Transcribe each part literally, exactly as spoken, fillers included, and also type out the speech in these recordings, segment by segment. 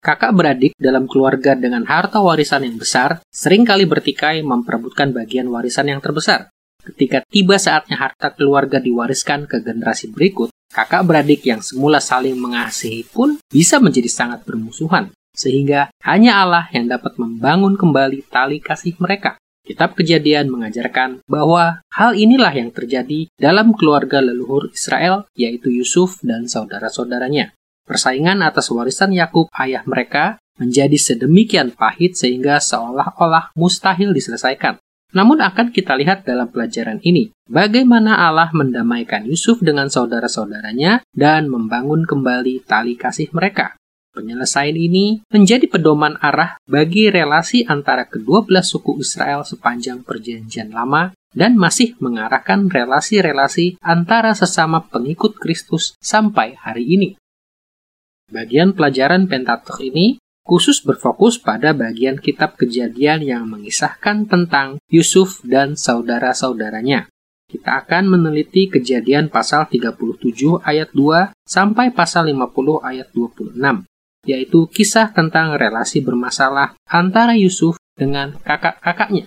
Kakak beradik dalam keluarga dengan harta warisan yang besar seringkali bertikai memperebutkan bagian warisan yang terbesar. Ketika tiba saatnya harta keluarga diwariskan ke generasi berikut, kakak beradik yang semula saling mengasihi pun bisa menjadi sangat bermusuhan, sehingga hanya Allah yang dapat membangun kembali tali kasih mereka. Kitab Kejadian mengajarkan bahwa hal inilah yang terjadi dalam keluarga leluhur Israel, yaitu Yusuf dan saudara-saudaranya. Persaingan atas warisan Yakub ayah mereka menjadi sedemikian pahit sehingga seolah-olah mustahil diselesaikan. Namun akan kita lihat dalam pelajaran ini, bagaimana Allah mendamaikan Yusuf dengan saudara-saudaranya dan membangun kembali tali kasih mereka. Penyelesaian ini menjadi pedoman arah bagi relasi antara kedua belas suku Israel sepanjang Perjanjian Lama dan masih mengarahkan relasi-relasi antara sesama pengikut Kristus sampai hari ini. Bagian pelajaran Pentatukh ini khusus berfokus pada bagian kitab Kejadian yang mengisahkan tentang Yusuf dan saudara-saudaranya. Kita akan meneliti Kejadian pasal tiga puluh tujuh ayat dua sampai pasal lima puluh ayat dua puluh enam. Yaitu kisah tentang relasi bermasalah antara Yusuf dengan kakak-kakaknya.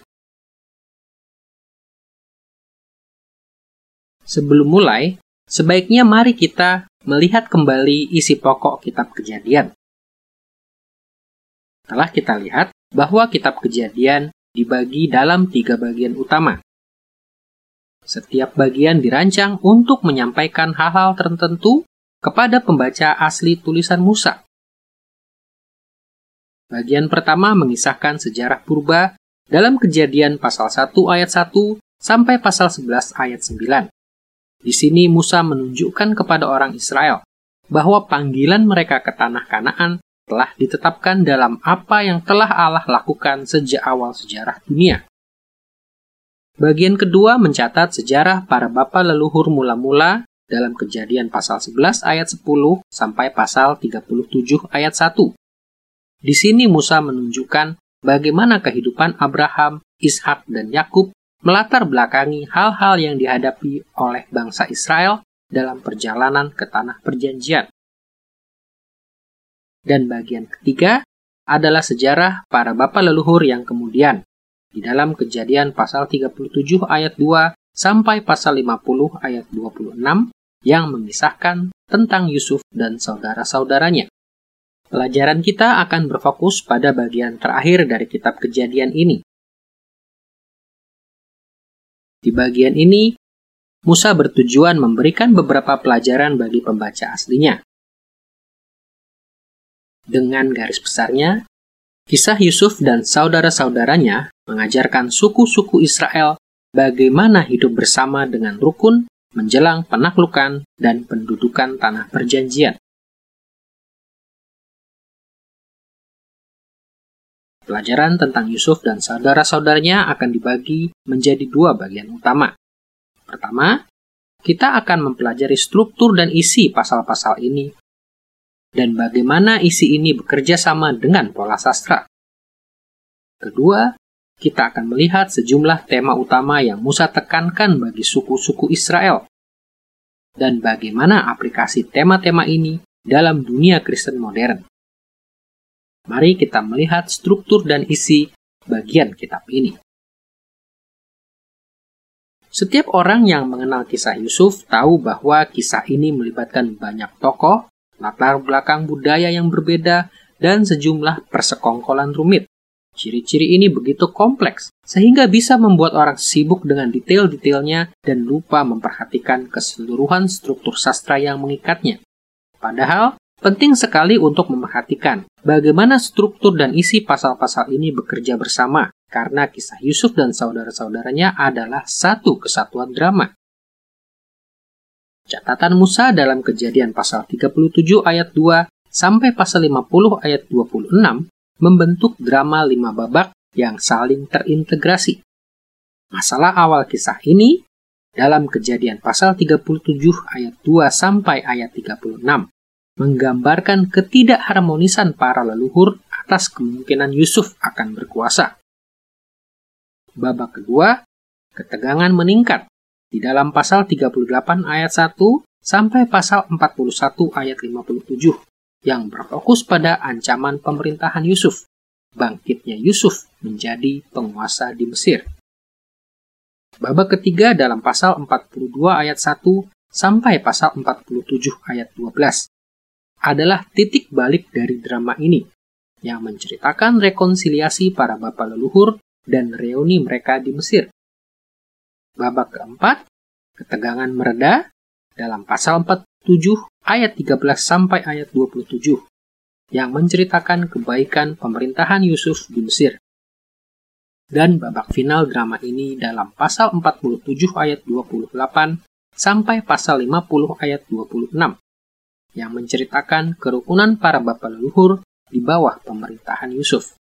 Sebelum mulai, sebaiknya mari kita melihat kembali isi pokok kitab Kejadian. Telah kita lihat bahwa kitab Kejadian dibagi dalam tiga bagian utama. Setiap bagian dirancang untuk menyampaikan hal-hal tertentu kepada pembaca asli tulisan Musa. Bagian pertama mengisahkan sejarah purba dalam Kejadian pasal satu ayat satu sampai pasal sebelas ayat sembilan. Di sini Musa menunjukkan kepada orang Israel bahwa panggilan mereka ke tanah Kanaan telah ditetapkan dalam apa yang telah Allah lakukan sejak awal sejarah dunia. Bagian kedua mencatat sejarah para bapa leluhur mula-mula dalam Kejadian pasal sebelas ayat sepuluh sampai pasal tiga puluh tujuh ayat satu. Di sini Musa menunjukkan bagaimana kehidupan Abraham, Ishak, dan Yakub melatar belakangi hal-hal yang dihadapi oleh bangsa Israel dalam perjalanan ke tanah perjanjian. Dan bagian ketiga adalah sejarah para bapa leluhur yang kemudian, di dalam Kejadian pasal tiga puluh tujuh ayat dua sampai pasal lima puluh ayat dua puluh enam yang mengisahkan tentang Yusuf dan saudara-saudaranya. Pelajaran kita akan berfokus pada bagian terakhir dari kitab Kejadian ini. Di bagian ini, Musa bertujuan memberikan beberapa pelajaran bagi pembaca aslinya. Dengan garis besarnya, kisah Yusuf dan saudara-saudaranya mengajarkan suku-suku Israel bagaimana hidup bersama dengan rukun menjelang penaklukan dan pendudukan tanah perjanjian. Pelajaran tentang Yusuf dan saudara-saudaranya akan dibagi menjadi dua bagian utama. Pertama, kita akan mempelajari struktur dan isi pasal-pasal ini, dan bagaimana isi ini bekerja sama dengan pola sastra. Kedua, kita akan melihat sejumlah tema utama yang Musa tekankan bagi suku-suku Israel, dan bagaimana aplikasi tema-tema ini dalam dunia Kristen modern. Mari kita melihat struktur dan isi bagian kitab ini. Setiap orang yang mengenal kisah Yusuf tahu bahwa kisah ini melibatkan banyak tokoh, latar belakang budaya yang berbeda, dan sejumlah persekongkolan rumit. Ciri-ciri ini begitu kompleks, sehingga bisa membuat orang sibuk dengan detail-detailnya dan lupa memperhatikan keseluruhan struktur sastra yang mengikatnya. Padahal, penting sekali untuk memperhatikan bagaimana struktur dan isi pasal-pasal ini bekerja bersama, karena kisah Yusuf dan saudara-saudaranya adalah satu kesatuan drama. Catatan Musa dalam Kejadian pasal tiga puluh tujuh ayat dua sampai pasal lima puluh ayat dua puluh enam membentuk drama lima babak yang saling terintegrasi. Masalah awal kisah ini dalam Kejadian pasal tiga puluh tujuh ayat dua sampai ayat tiga puluh enam menggambarkan ketidakharmonisan para leluhur atas kemungkinan Yusuf akan berkuasa. Babak kedua, ketegangan meningkat di dalam pasal tiga puluh delapan ayat satu sampai pasal empat puluh satu ayat lima puluh tujuh, yang berfokus pada ancaman pemerintahan Yusuf, bangkitnya Yusuf menjadi penguasa di Mesir. Babak ketiga dalam pasal empat puluh dua ayat satu sampai pasal empat puluh tujuh ayat dua belas adalah titik balik dari drama ini, yang menceritakan rekonsiliasi para bapa leluhur dan reuni mereka di Mesir. Babak keempat, ketegangan mereda dalam pasal empat puluh tujuh ayat tiga belas sampai ayat dua puluh tujuh, yang menceritakan kebaikan pemerintahan Yusuf di Mesir. Dan babak final drama ini dalam pasal empat puluh tujuh ayat dua puluh delapan sampai pasal lima puluh ayat dua puluh enam, yang menceritakan kerukunan para bapa leluhur di bawah pemerintahan Yusuf.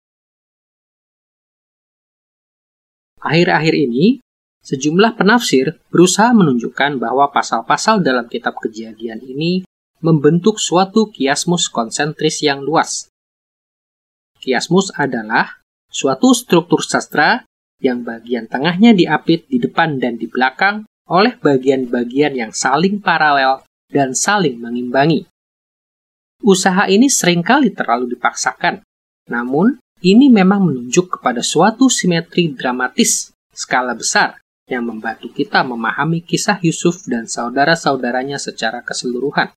Akhir-akhir ini, sejumlah penafsir berusaha menunjukkan bahwa pasal-pasal dalam kitab Kejadian ini membentuk suatu kiasmus konsentris yang luas. Kiasmus adalah suatu struktur sastra yang bagian tengahnya diapit di depan dan di belakang oleh bagian-bagian yang saling paralel dan saling mengimbangi. Usaha ini seringkali terlalu dipaksakan, namun ini memang menunjuk kepada suatu simetri dramatis skala besar yang membantu kita memahami kisah Yusuf dan saudara-saudaranya secara keseluruhan.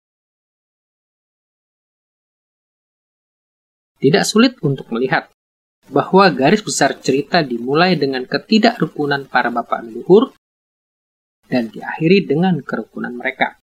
Tidak sulit untuk melihat bahwa garis besar cerita dimulai dengan ketidakrukunan para bapa leluhur dan diakhiri dengan kerukunan mereka.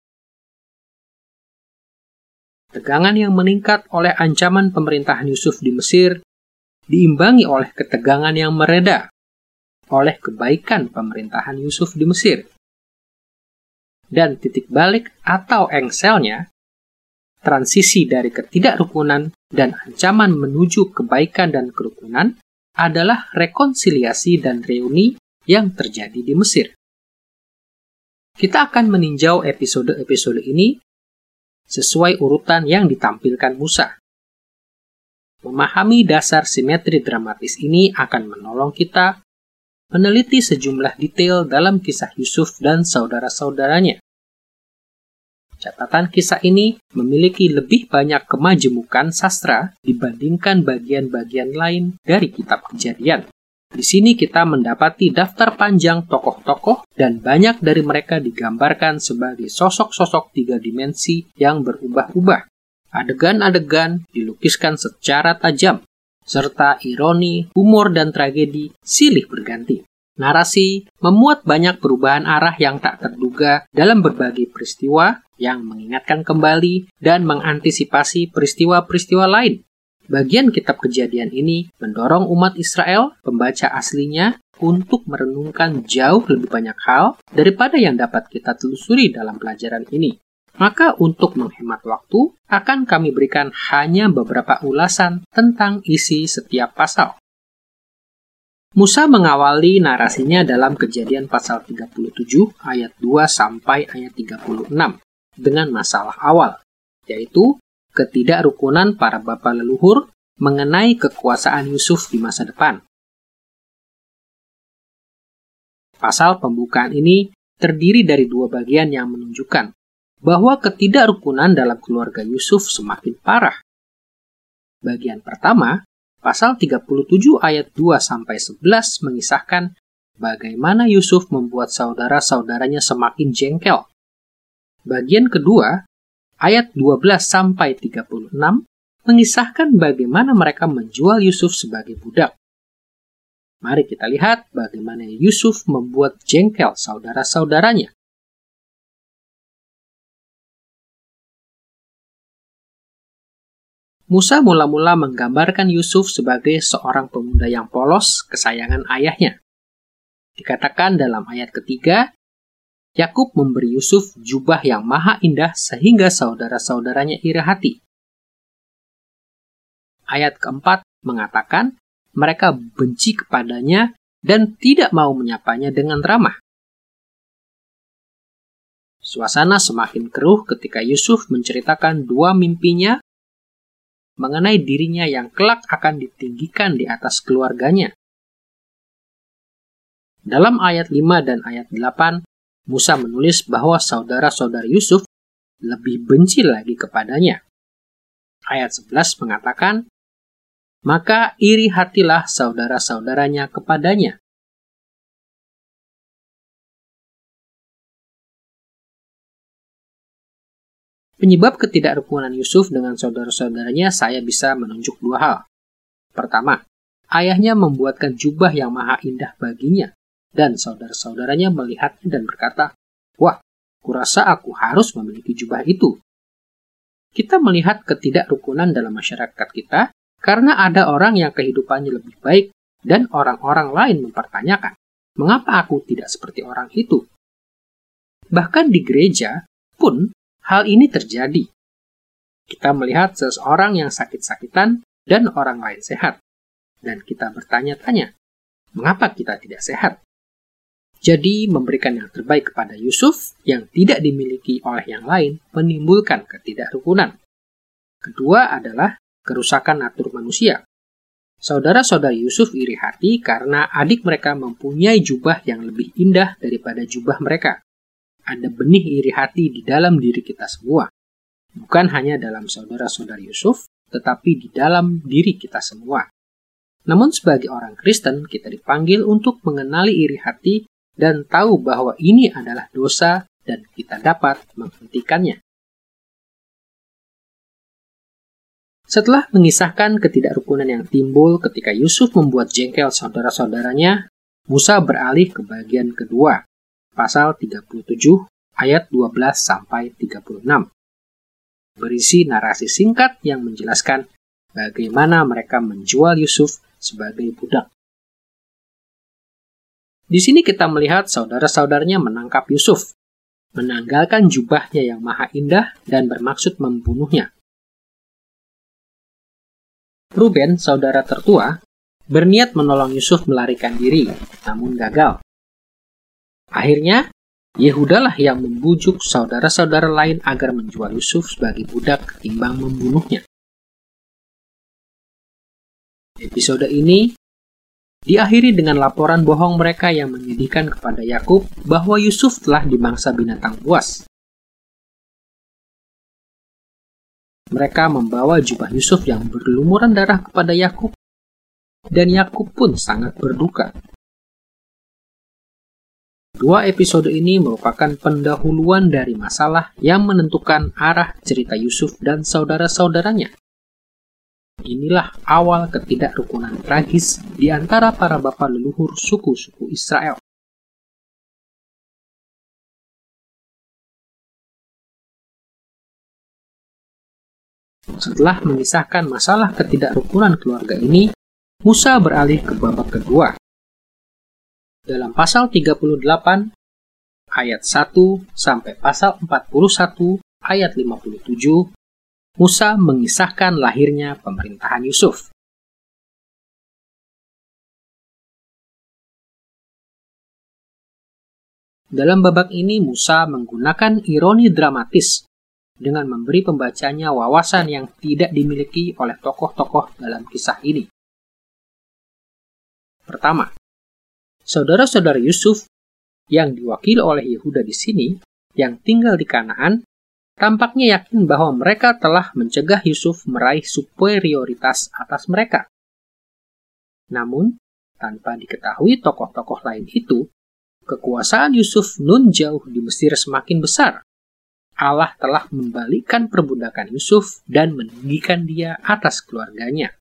Tegangan yang meningkat oleh ancaman pemerintahan Yusuf di Mesir diimbangi oleh ketegangan yang mereda oleh kebaikan pemerintahan Yusuf di Mesir. Dan titik balik atau engselnya, transisi dari ketidakrukunan dan ancaman menuju kebaikan dan kerukunan adalah rekonsiliasi dan reuni yang terjadi di Mesir. Kita akan meninjau episode-episode ini sesuai urutan yang ditampilkan Musa. Memahami dasar simetri dramatis ini akan menolong kita meneliti sejumlah detail dalam kisah Yusuf dan saudara-saudaranya. Catatan kisah ini memiliki lebih banyak kemajemukan sastra dibandingkan bagian-bagian lain dari kitab Kejadian. Di sini kita mendapati daftar panjang tokoh-tokoh dan banyak dari mereka digambarkan sebagai sosok-sosok tiga dimensi yang berubah-ubah. Adegan-adegan dilukiskan secara tajam, serta ironi, humor, dan tragedi silih berganti. Narasi memuat banyak perubahan arah yang tak terduga dalam berbagai peristiwa yang mengingatkan kembali dan mengantisipasi peristiwa-peristiwa lain. Bagian kitab Kejadian ini mendorong umat Israel, pembaca aslinya, untuk merenungkan jauh lebih banyak hal daripada yang dapat kita telusuri dalam pelajaran ini. Maka untuk menghemat waktu, akan kami berikan hanya beberapa ulasan tentang isi setiap pasal. Musa mengawali narasinya dalam Kejadian pasal tiga puluh tujuh ayat dua sampai ayat tiga puluh enam dengan masalah awal, yaitu ketidakrukunan para bapa leluhur mengenai kekuasaan Yusuf di masa depan. Pasal pembukaan ini terdiri dari dua bagian yang menunjukkan bahwa ketidakrukunan dalam keluarga Yusuf semakin parah. Bagian pertama, pasal tiga puluh tujuh ayat dua sampai sebelas mengisahkan bagaimana Yusuf membuat saudara-saudaranya semakin jengkel. Bagian kedua, ayat dua belas sampai tiga puluh enam mengisahkan bagaimana mereka menjual Yusuf sebagai budak. Mari kita lihat bagaimana Yusuf membuat jengkel saudara-saudaranya. Musa mula-mula menggambarkan Yusuf sebagai seorang pemuda yang polos kesayangan ayahnya. Dikatakan dalam ayat ketiga, Yakub memberi Yusuf jubah yang maha indah sehingga saudara-saudaranya iri hati. Ayat keempat mengatakan mereka benci kepadanya dan tidak mau menyapanya dengan ramah. Suasana semakin keruh ketika Yusuf menceritakan dua mimpinya mengenai dirinya yang kelak akan ditinggikan di atas keluarganya. Dalam ayat lima dan ayat delapan, Musa menulis bahwa saudara-saudara Yusuf lebih benci lagi kepadanya. Ayat sebelas mengatakan, "Maka iri hatilah saudara-saudaranya kepadanya." Penyebab ketidakrukunan Yusuf dengan saudara-saudaranya saya bisa menunjuk dua hal. Pertama, ayahnya membuatkan jubah yang maha indah baginya, dan saudara-saudaranya melihatnya dan berkata, "Wah, kurasa aku harus memiliki jubah itu." Kita melihat ketidakrukunan dalam masyarakat kita karena ada orang yang kehidupannya lebih baik dan orang-orang lain mempertanyakan, mengapa aku tidak seperti orang itu? Bahkan di gereja pun hal ini terjadi. Kita melihat seseorang yang sakit-sakitan dan orang lain sehat. Dan kita bertanya-tanya, mengapa kita tidak sehat? Jadi, memberikan yang terbaik kepada Yusuf yang tidak dimiliki oleh yang lain menimbulkan ketidakrukunan. Kedua adalah kerusakan natur manusia. Saudara-saudari Yusuf iri hati karena adik mereka mempunyai jubah yang lebih indah daripada jubah mereka. Ada benih iri hati di dalam diri kita semua. Bukan hanya dalam saudara-saudari Yusuf, tetapi di dalam diri kita semua. Namun sebagai orang Kristen, kita dipanggil untuk mengenali iri hati dan tahu bahwa ini adalah dosa dan kita dapat menghentikannya. Setelah mengisahkan ketidakrukunan yang timbul ketika Yusuf membuat jengkel saudara-saudaranya, Musa beralih ke bagian kedua, pasal tiga puluh tujuh ayat dua belas sampai tiga puluh enam. Berisi narasi singkat yang menjelaskan bagaimana mereka menjual Yusuf sebagai budak. Di sini kita melihat saudara-saudaranya menangkap Yusuf, menanggalkan jubahnya yang maha indah dan bermaksud membunuhnya. Ruben, saudara tertua, berniat menolong Yusuf melarikan diri, namun gagal. Akhirnya, Yehuda lah yang membujuk saudara-saudara lain agar menjual Yusuf sebagai budak ketimbang membunuhnya. Episode ini diakhiri dengan laporan bohong mereka yang menyedihkan kepada Yakub bahwa Yusuf telah dimangsa binatang buas. Mereka membawa jubah Yusuf yang berlumuran darah kepada Yakub, dan Yakub pun sangat berduka. Dua episode ini merupakan pendahuluan dari masalah yang menentukan arah cerita Yusuf dan saudara-saudaranya. Inilah awal ketidakrukunan tragis di antara para bapa leluhur suku-suku Israel. Setelah mengisahkan masalah ketidakrukunan keluarga ini, Musa beralih ke babak kedua. Dalam pasal tiga puluh delapan ayat satu sampai pasal empat puluh satu ayat lima puluh tujuh, Musa mengisahkan lahirnya pemerintahan Yusuf. Dalam babak ini Musa menggunakan ironi dramatis dengan memberi pembacanya wawasan yang tidak dimiliki oleh tokoh-tokoh dalam kisah ini. Pertama, saudara-saudara Yusuf yang diwakili oleh Yehuda di sini, yang tinggal di Kanaan, tampaknya yakin bahwa mereka telah mencegah Yusuf meraih superioritas atas mereka. Namun, tanpa diketahui tokoh-tokoh lain itu, kekuasaan Yusuf nun jauh di Mesir semakin besar. Allah telah membalikkan perbudakan Yusuf dan meninggikan dia atas keluarganya.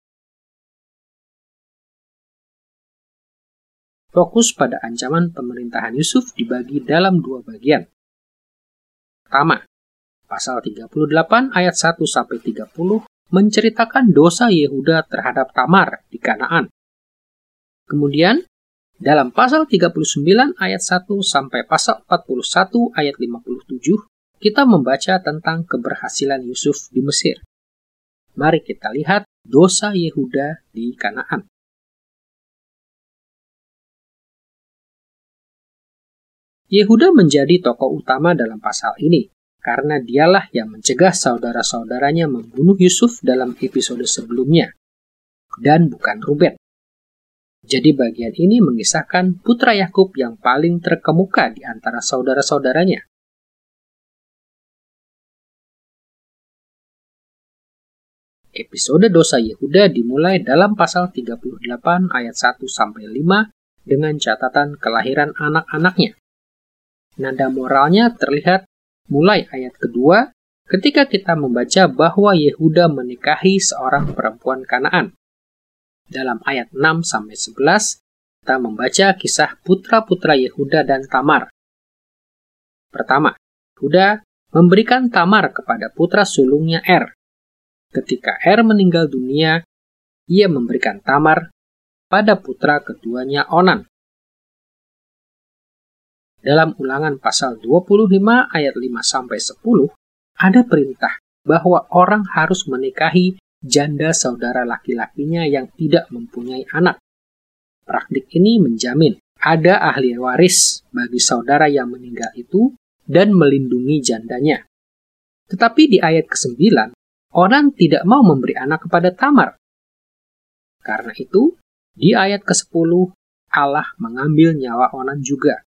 Fokus pada ancaman pemerintahan Yusuf dibagi dalam dua bagian. Pertama, pasal tiga puluh delapan ayat satu sampai tiga puluh menceritakan dosa Yehuda terhadap Tamar di Kanaan. Kemudian, dalam pasal tiga puluh sembilan ayat satu sampai pasal empat puluh satu ayat lima puluh tujuh, kita membaca tentang keberhasilan Yusuf di Mesir. Mari kita lihat dosa Yehuda di Kanaan. Yehuda menjadi tokoh utama dalam pasal ini, karena dialah yang mencegah saudara-saudaranya membunuh Yusuf dalam episode sebelumnya, dan bukan Ruben. Jadi bagian ini mengisahkan putra Yakub yang paling terkemuka di antara saudara-saudaranya. Episode dosa Yehuda dimulai dalam pasal tiga puluh delapan ayat satu sampai lima dengan catatan kelahiran anak-anaknya. Nada moralnya terlihat mulai ayat kedua ketika kita membaca bahwa Yehuda menikahi seorang perempuan Kanaan. Dalam ayat enam sampai sebelas, kita membaca kisah putra-putra Yehuda dan Tamar. Pertama, Yehuda memberikan Tamar kepada putra sulungnya Er. Ketika Er meninggal dunia, ia memberikan Tamar pada putra keduanya Onan. Dalam Ulangan pasal dua puluh lima ayat lima sampai sepuluh, ada perintah bahwa orang harus menikahi janda saudara laki-lakinya yang tidak mempunyai anak. Praktik ini menjamin ada ahli waris bagi saudara yang meninggal itu dan melindungi jandanya. Tetapi di ayat kesembilan, Onan tidak mau memberi anak kepada Tamar. Karena itu, di ayat kesepuluh, Allah mengambil nyawa Onan juga.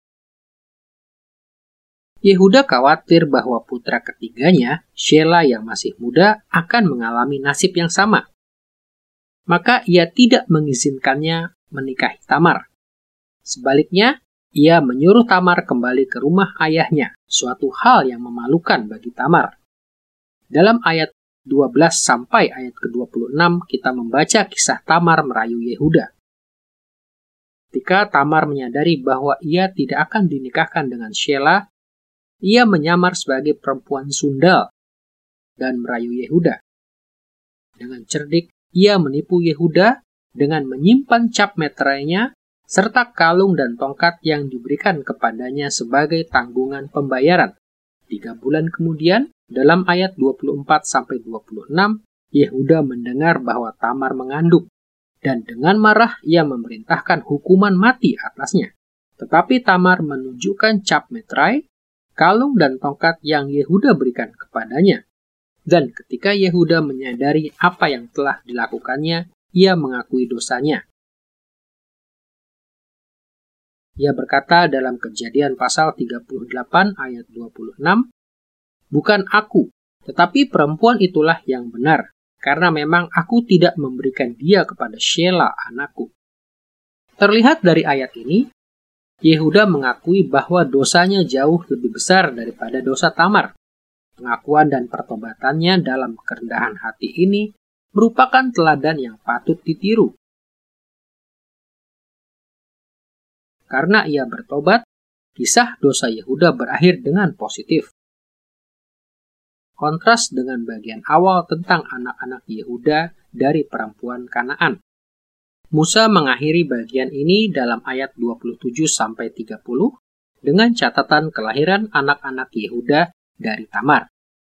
Yehuda khawatir bahwa putra ketiganya, Shela yang masih muda, akan mengalami nasib yang sama. Maka ia tidak mengizinkannya menikahi Tamar. Sebaliknya, ia menyuruh Tamar kembali ke rumah ayahnya, suatu hal yang memalukan bagi Tamar. Dalam ayat dua belas sampai ayat ke dua puluh enam kita membaca kisah Tamar merayu Yehuda. Ketika Tamar menyadari bahwa ia tidak akan dinikahkan dengan Shela, ia menyamar sebagai perempuan sundal dan merayu Yehuda. Dengan cerdik, ia menipu Yehuda dengan menyimpan cap meterainya serta kalung dan tongkat yang diberikan kepadanya sebagai tanggungan pembayaran. Tiga bulan kemudian, dalam ayat dua puluh empat sampai dua puluh enam, Yehuda mendengar bahwa Tamar mengandung, dan dengan marah ia memerintahkan hukuman mati atasnya. Tetapi Tamar menunjukkan cap meterai, kalung dan tongkat yang Yehuda berikan kepadanya. Dan ketika Yehuda menyadari apa yang telah dilakukannya, ia mengakui dosanya. Ia berkata dalam Kejadian pasal tiga puluh delapan ayat dua puluh enam, "Bukan aku, tetapi perempuan itulah yang benar, karena memang aku tidak memberikan dia kepada Shela anakku." Terlihat dari ayat ini, Yehuda mengakui bahwa dosanya jauh lebih besar daripada dosa Tamar. Pengakuan dan pertobatannya dalam kerendahan hati ini merupakan teladan yang patut ditiru. Karena ia bertobat, kisah dosa Yehuda berakhir dengan positif. Kontras dengan bagian awal tentang anak-anak Yehuda dari perempuan Kanaan. Musa mengakhiri bagian ini dalam ayat dua puluh tujuh sampai tiga puluh dengan catatan kelahiran anak-anak Yehuda dari Tamar.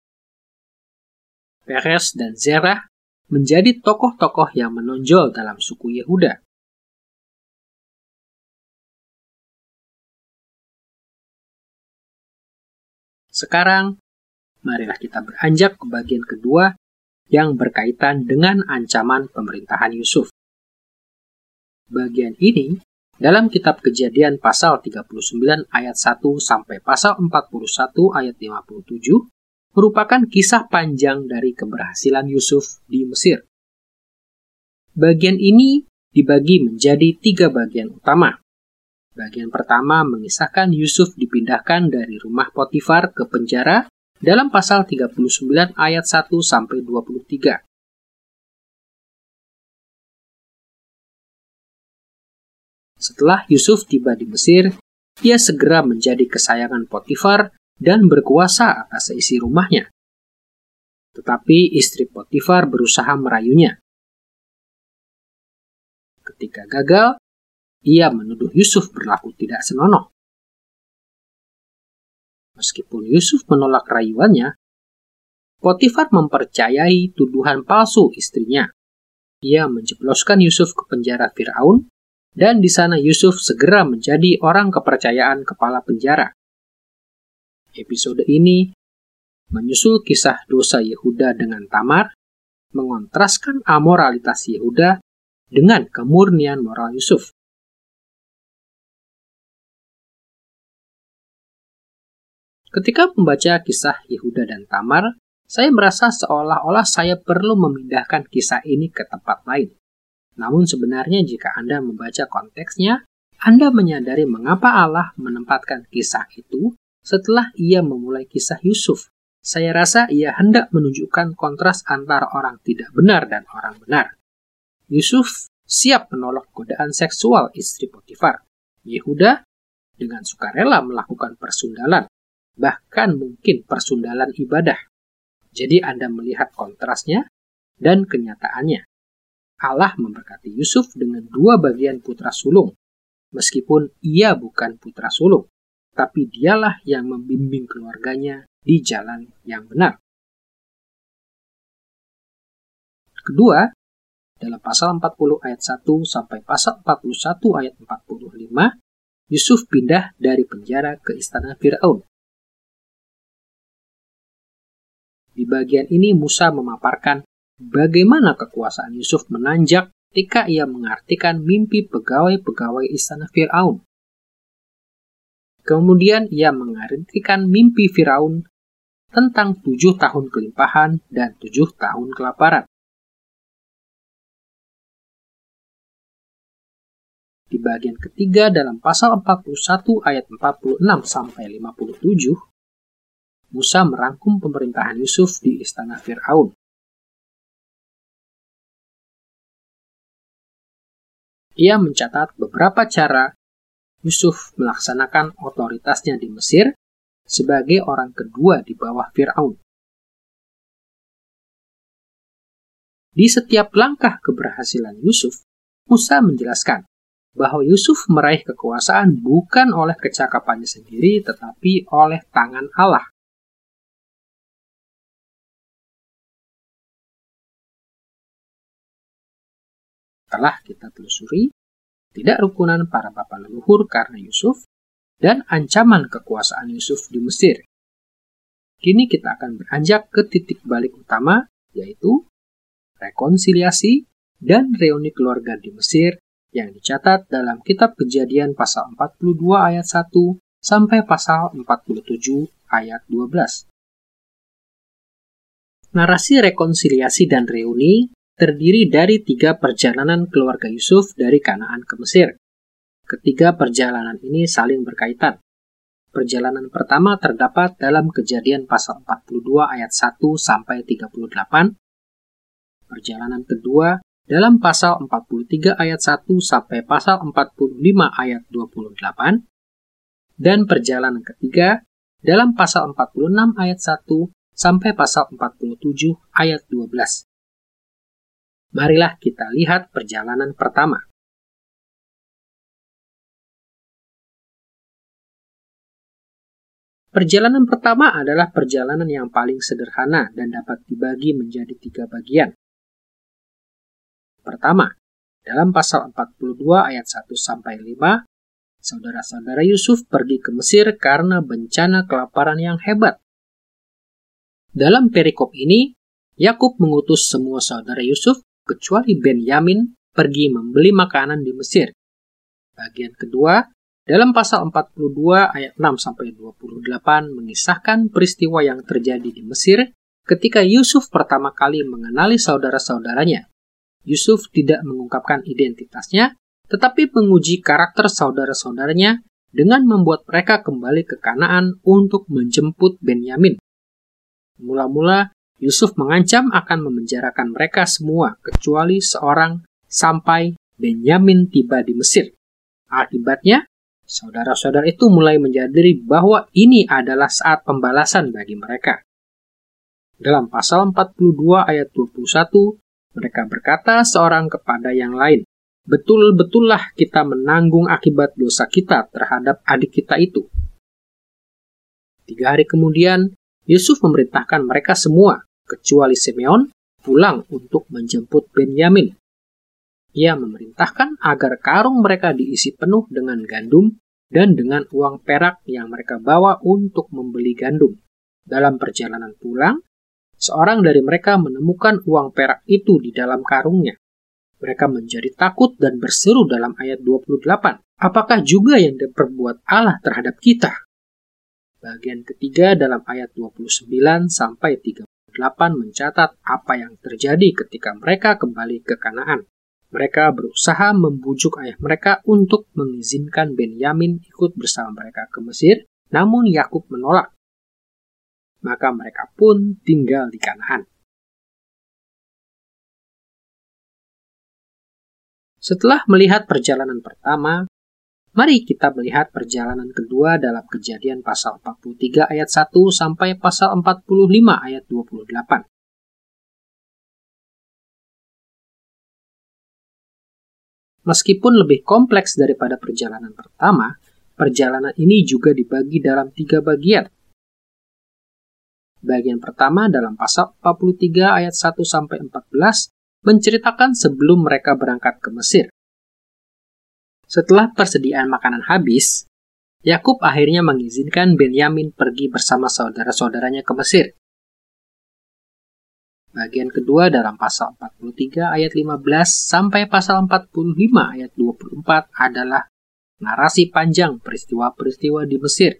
Peres dan Zerah menjadi tokoh-tokoh yang menonjol dalam suku Yehuda. Sekarang, marilah kita beranjak ke bagian kedua yang berkaitan dengan ancaman pemerintahan Yusuf. Bagian ini dalam kitab Kejadian pasal tiga puluh sembilan ayat satu sampai pasal empat puluh satu ayat lima puluh tujuh merupakan kisah panjang dari keberhasilan Yusuf di Mesir. Bagian ini dibagi menjadi tiga bagian utama. Bagian pertama mengisahkan Yusuf dipindahkan dari rumah Potifar ke penjara dalam pasal tiga puluh sembilan ayat satu sampai dua puluh tiga. Setelah Yusuf tiba di Mesir, ia segera menjadi kesayangan Potifar dan berkuasa atas seisi rumahnya. Tetapi istri Potifar berusaha merayunya. Ketika gagal, ia menuduh Yusuf berlaku tidak senonoh. Meskipun Yusuf menolak rayuannya, Potifar mempercayai tuduhan palsu istrinya. Ia menjebloskan Yusuf ke penjara Firaun, dan di sana Yusuf segera menjadi orang kepercayaan kepala penjara. Episode ini menyusul kisah dosa Yehuda dengan Tamar, mengontraskan amoralitas Yehuda dengan kemurnian moral Yusuf. Ketika membaca kisah Yehuda dan Tamar, Saya merasa seolah-olah saya perlu memindahkan kisah ini ke tempat lain. Namun sebenarnya jika Anda membaca konteksnya, Anda menyadari mengapa Allah menempatkan kisah itu setelah ia memulai kisah Yusuf. Saya rasa ia hendak menunjukkan kontras antara orang tidak benar dan orang benar. Yusuf siap menolak godaan seksual istri Potifar. Yehuda dengan sukarela melakukan persundalan, bahkan mungkin persundalan ibadah. Jadi Anda melihat kontrasnya dan kenyataannya. Allah memberkati Yusuf dengan dua bagian putra sulung, meskipun ia bukan putra sulung, tapi dialah yang membimbing keluarganya di jalan yang benar. Kedua, dalam pasal empat puluh ayat satu sampai pasal empat puluh satu ayat empat puluh lima, Yusuf pindah dari penjara ke istana Firaun. Di bagian ini Musa memaparkan bagaimana kekuasaan Yusuf menanjak ketika ia mengartikan mimpi pegawai-pegawai istana Firaun. Kemudian ia mengartikan mimpi Firaun tentang tujuh tahun kelimpahan dan tujuh tahun kelaparan. Di bagian ketiga dalam pasal empat puluh satu ayat empat puluh enam sampai lima puluh tujuh, Musa merangkum pemerintahan Yusuf di istana Firaun. Ia mencatat beberapa cara Yusuf melaksanakan otoritasnya di Mesir sebagai orang kedua di bawah Firaun. Di setiap langkah keberhasilan Yusuf, Musa menjelaskan bahwa Yusuf meraih kekuasaan bukan oleh kecakapannya sendiri, tetapi oleh tangan Allah. Telah kita telusuri, tidak rukunan para bapa leluhur karena Yusuf, dan ancaman kekuasaan Yusuf di Mesir. Kini kita akan beranjak ke titik balik utama, yaitu rekonsiliasi dan reuni keluarga di Mesir yang dicatat dalam kitab Kejadian pasal empat puluh dua ayat satu sampai pasal empat puluh tujuh ayat dua belas. Narasi rekonsiliasi dan reuni terdiri dari tiga perjalanan keluarga Yusuf dari Kanaan ke Mesir. Ketiga perjalanan ini saling berkaitan. Perjalanan pertama terdapat dalam Kejadian pasal empat puluh dua ayat satu sampai tiga puluh delapan. Perjalanan kedua dalam pasal empat puluh tiga ayat satu sampai pasal empat puluh lima ayat dua puluh delapan, dan perjalanan ketiga dalam pasal empat puluh enam ayat satu sampai pasal empat puluh tujuh ayat dua belas. Marilah kita lihat perjalanan pertama. Perjalanan pertama adalah perjalanan yang paling sederhana dan dapat dibagi menjadi tiga bagian. Pertama, dalam pasal empat puluh dua ayat satu sampai lima, saudara-saudara Yusuf pergi ke Mesir karena bencana kelaparan yang hebat. Dalam perikop ini, Yakub mengutus semua saudara Yusuf kecuali Benyamin pergi membeli makanan di Mesir. Bagian kedua, dalam pasal empat puluh dua ayat enam sampai dua puluh delapan mengisahkan peristiwa yang terjadi di Mesir ketika Yusuf pertama kali mengenali saudara-saudaranya. Yusuf tidak mengungkapkan identitasnya, tetapi menguji karakter saudara-saudaranya dengan membuat mereka kembali ke Kanaan untuk menjemput Benyamin. Mula-mula, Yusuf mengancam akan memenjarakan mereka semua kecuali seorang sampai Benyamin tiba di Mesir. Akibatnya, saudara-saudara itu mulai menyadari bahwa ini adalah saat pembalasan bagi mereka. Dalam pasal empat puluh dua ayat dua puluh satu, mereka berkata seorang kepada yang lain, "Betul-betullah kita menanggung akibat dosa kita terhadap adik kita itu." Tiga hari kemudian, Yusuf memerintahkan mereka semua, kecuali Simeon, pulang untuk menjemput Benyamin. Ia memerintahkan agar karung mereka diisi penuh dengan gandum dan dengan uang perak yang mereka bawa untuk membeli gandum. Dalam perjalanan pulang, seorang dari mereka menemukan uang perak itu di dalam karungnya. Mereka menjadi takut dan berseru dalam ayat dua puluh delapan, "Apakah juga yang diperbuat Allah terhadap kita?" Bagian ketiga dalam ayat dua puluh sembilan sampai tiga puluh delapan mencatat apa yang terjadi ketika mereka kembali ke Kanaan. Mereka berusaha membujuk ayah mereka untuk mengizinkan Benyamin ikut bersama mereka ke Mesir, namun Yakub menolak. Maka mereka pun tinggal di Kanaan. Setelah melihat perjalanan pertama, mari kita melihat perjalanan kedua dalam Kejadian pasal empat puluh tiga ayat satu sampai pasal empat puluh lima ayat dua puluh delapan. Meskipun lebih kompleks daripada perjalanan pertama, perjalanan ini juga dibagi dalam tiga bagian. Bagian pertama dalam pasal empat puluh tiga ayat satu sampai empat belas menceritakan sebelum mereka berangkat ke Mesir. Setelah persediaan makanan habis, Yakub akhirnya mengizinkan Benyamin pergi bersama saudara-saudaranya ke Mesir. Bagian kedua dalam pasal empat puluh tiga ayat lima belas sampai pasal empat puluh lima ayat dua puluh empat adalah narasi panjang peristiwa-peristiwa di Mesir.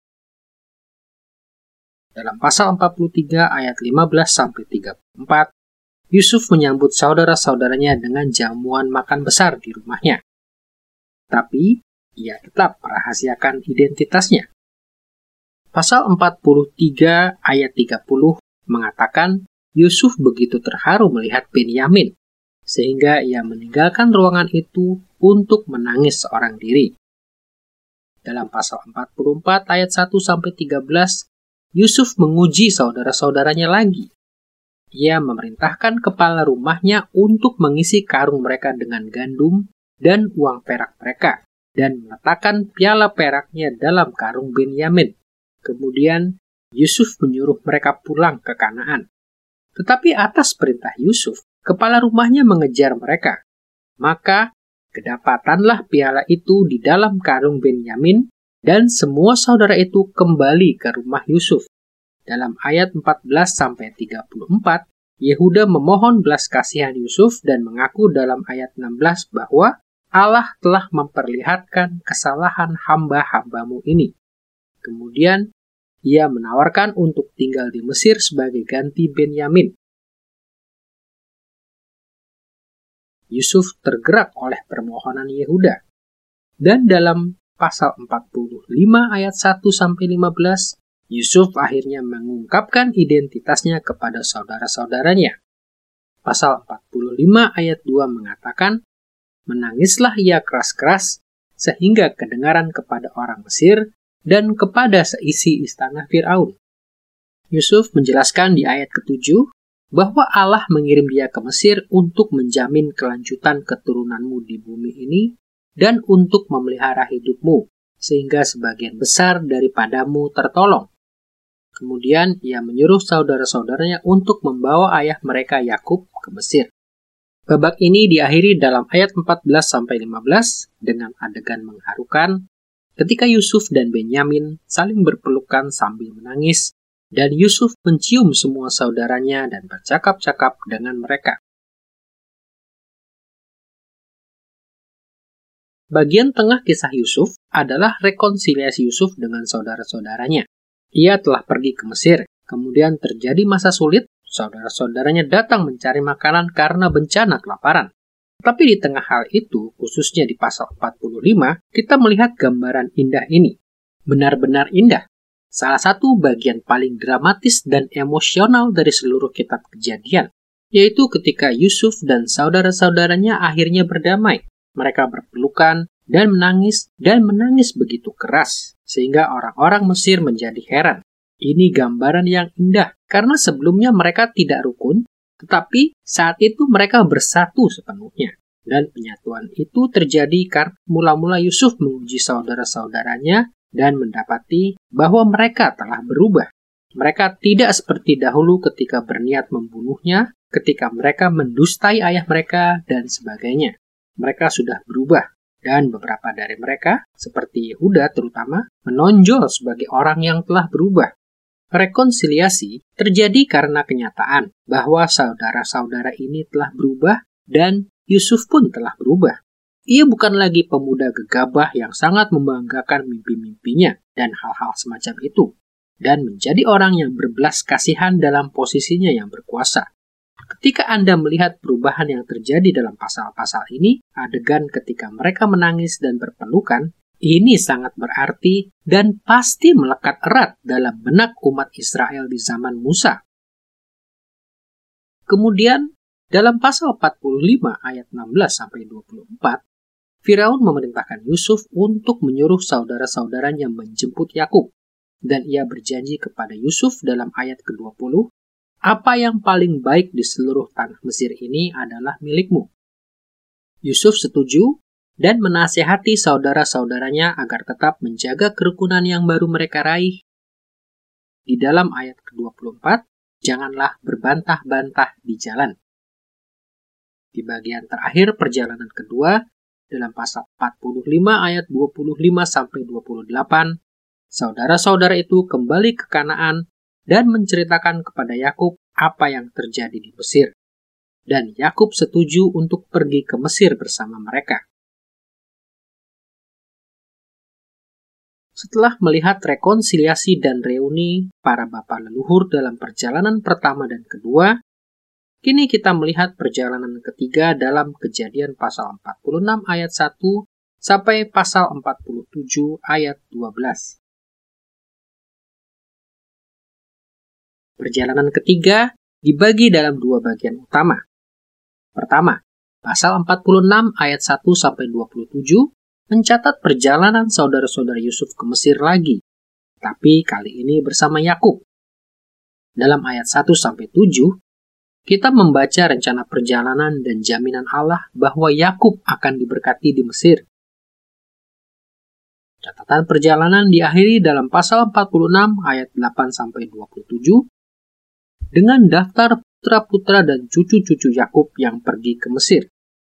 Dalam pasal empat puluh tiga ayat lima belas sampai tiga puluh empat, Yusuf menyambut saudara-saudaranya dengan jamuan makan besar di rumahnya. Tapi, ia tetap merahasiakan identitasnya. Pasal empat puluh tiga ayat tiga puluh mengatakan Yusuf begitu terharu melihat Benyamin, sehingga ia meninggalkan ruangan itu untuk menangis seorang diri. Dalam pasal empat puluh empat ayat satu sampai tiga belas, Yusuf menguji saudara-saudaranya lagi. Ia memerintahkan kepala rumahnya untuk mengisi karung mereka dengan gandum dan uang perak mereka, dan meletakkan piala peraknya dalam karung Benyamin. Kemudian, Yusuf menyuruh mereka pulang ke Kanaan. Tetapi atas perintah Yusuf, kepala rumahnya mengejar mereka. Maka, kedapatanlah piala itu di dalam karung Benyamin, dan semua saudara itu kembali ke rumah Yusuf. Dalam ayat empat belas sampai tiga puluh empat, Yehuda memohon belas kasihan Yusuf dan mengaku dalam ayat enam belas bahwa Allah telah memperlihatkan kesalahan hamba-hambamu ini. Kemudian, ia menawarkan untuk tinggal di Mesir sebagai ganti Benyamin. Yusuf tergerak oleh permohonan Yehuda. Dan dalam pasal empat puluh lima ayat satu sampai lima belas, Yusuf akhirnya mengungkapkan identitasnya kepada saudara-saudaranya. Pasal empat puluh lima ayat dua mengatakan, menangislah ia keras-keras sehingga kedengaran kepada orang Mesir dan kepada seisi istana Fir'aun. Yusuf menjelaskan di ayat ketujuh bahwa Allah mengirim dia ke Mesir untuk menjamin kelanjutan keturunanmu di bumi ini dan untuk memelihara hidupmu, sehingga sebagian besar daripadamu tertolong. Kemudian ia menyuruh saudara-saudaranya untuk membawa ayah mereka Yakub ke Mesir. Babak ini diakhiri dalam ayat empat belas sampai lima belas dengan adegan mengharukan ketika Yusuf dan Benyamin saling berpelukan sambil menangis, dan Yusuf mencium semua saudaranya dan bercakap-cakap dengan mereka. Bagian tengah kisah Yusuf adalah rekonsiliasi Yusuf dengan saudara-saudaranya. Ia telah pergi ke Mesir, kemudian terjadi masa sulit, saudara-saudaranya datang mencari makanan karena bencana kelaparan. Tapi di tengah hal itu, khususnya di pasal empat puluh lima, kita melihat gambaran indah ini. Benar-benar indah. Salah satu bagian paling dramatis dan emosional dari seluruh kitab Kejadian, yaitu ketika Yusuf dan saudara-saudaranya akhirnya berdamai. Mereka berpelukan dan menangis dan menangis begitu keras, sehingga orang-orang Mesir menjadi heran. Ini gambaran yang indah, karena sebelumnya mereka tidak rukun, tetapi saat itu mereka bersatu sepenuhnya. Dan penyatuan itu terjadi karena mula-mula Yusuf menguji saudara-saudaranya dan mendapati bahwa mereka telah berubah. Mereka tidak seperti dahulu ketika berniat membunuhnya, ketika mereka mendustai ayah mereka, dan sebagainya. Mereka sudah berubah, dan beberapa dari mereka, seperti Yehuda terutama, menonjol sebagai orang yang telah berubah. Rekonsiliasi terjadi karena kenyataan bahwa saudara-saudara ini telah berubah dan Yusuf pun telah berubah. Ia bukan lagi pemuda gegabah yang sangat membanggakan mimpi-mimpinya dan hal-hal semacam itu. dan menjadi orang yang berbelas kasihan dalam posisinya yang berkuasa. Ketika Anda melihat perubahan yang terjadi dalam pasal-pasal ini, adegan ketika mereka menangis dan berpelukan, ini sangat berarti dan pasti melekat erat dalam benak umat Israel di zaman Musa. Kemudian, dalam pasal empat puluh lima ayat enam belas sampai dua puluh empat, Firaun memerintahkan Yusuf untuk menyuruh saudara-saudaranya menjemput Yakub, dan ia berjanji kepada Yusuf dalam ayat ke dua puluh, "Apa yang paling baik di seluruh tanah Mesir ini adalah milikmu." Yusuf setuju dan menasihati saudara-saudaranya agar tetap menjaga kerukunan yang baru mereka raih. Di dalam ayat ke dua puluh empat, janganlah berbantah-bantah di jalan. Di bagian terakhir perjalanan kedua, dalam pasal empat puluh lima ayat dua puluh lima sampai dua puluh delapan, saudara-saudara itu kembali ke Kanaan dan menceritakan kepada Yakub apa yang terjadi di Mesir. Dan Yakub setuju untuk pergi ke Mesir bersama mereka. Setelah melihat rekonsiliasi dan reuni para bapa leluhur dalam perjalanan pertama dan kedua, kini kita melihat perjalanan ketiga dalam Kejadian pasal empat puluh enam ayat satu sampai pasal empat puluh tujuh ayat dua belas. Perjalanan ketiga dibagi dalam dua bagian utama. Pertama, pasal empat puluh enam ayat satu sampai dua puluh tujuh mencatat perjalanan saudara-saudara Yusuf ke Mesir lagi, tapi kali ini bersama Yakub. Dalam ayat satu sampai tujuh, kita membaca rencana perjalanan dan jaminan Allah bahwa Yakub akan diberkati di Mesir. Catatan perjalanan diakhiri dalam pasal empat puluh enam ayat delapan sampai dua puluh tujuh dengan daftar putra-putra dan cucu-cucu Yakub yang pergi ke Mesir.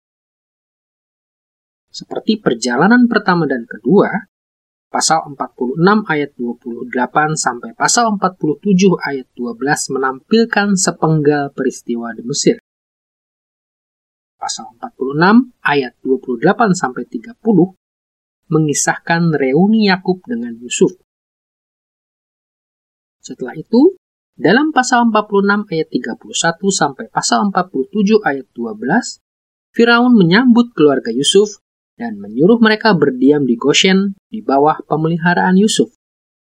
Seperti perjalanan pertama dan kedua, pasal empat puluh enam ayat dua puluh delapan sampai pasal empat puluh tujuh ayat dua belas menampilkan sepenggal peristiwa di Mesir. Pasal empat puluh enam ayat dua puluh delapan sampai tiga puluh mengisahkan reuni Yakub dengan Yusuf. Setelah itu, dalam pasal empat puluh enam ayat tiga puluh satu sampai pasal empat puluh tujuh ayat dua belas, Firaun menyambut keluarga Yusuf dan menyuruh mereka berdiam di Goshen di bawah pemeliharaan Yusuf.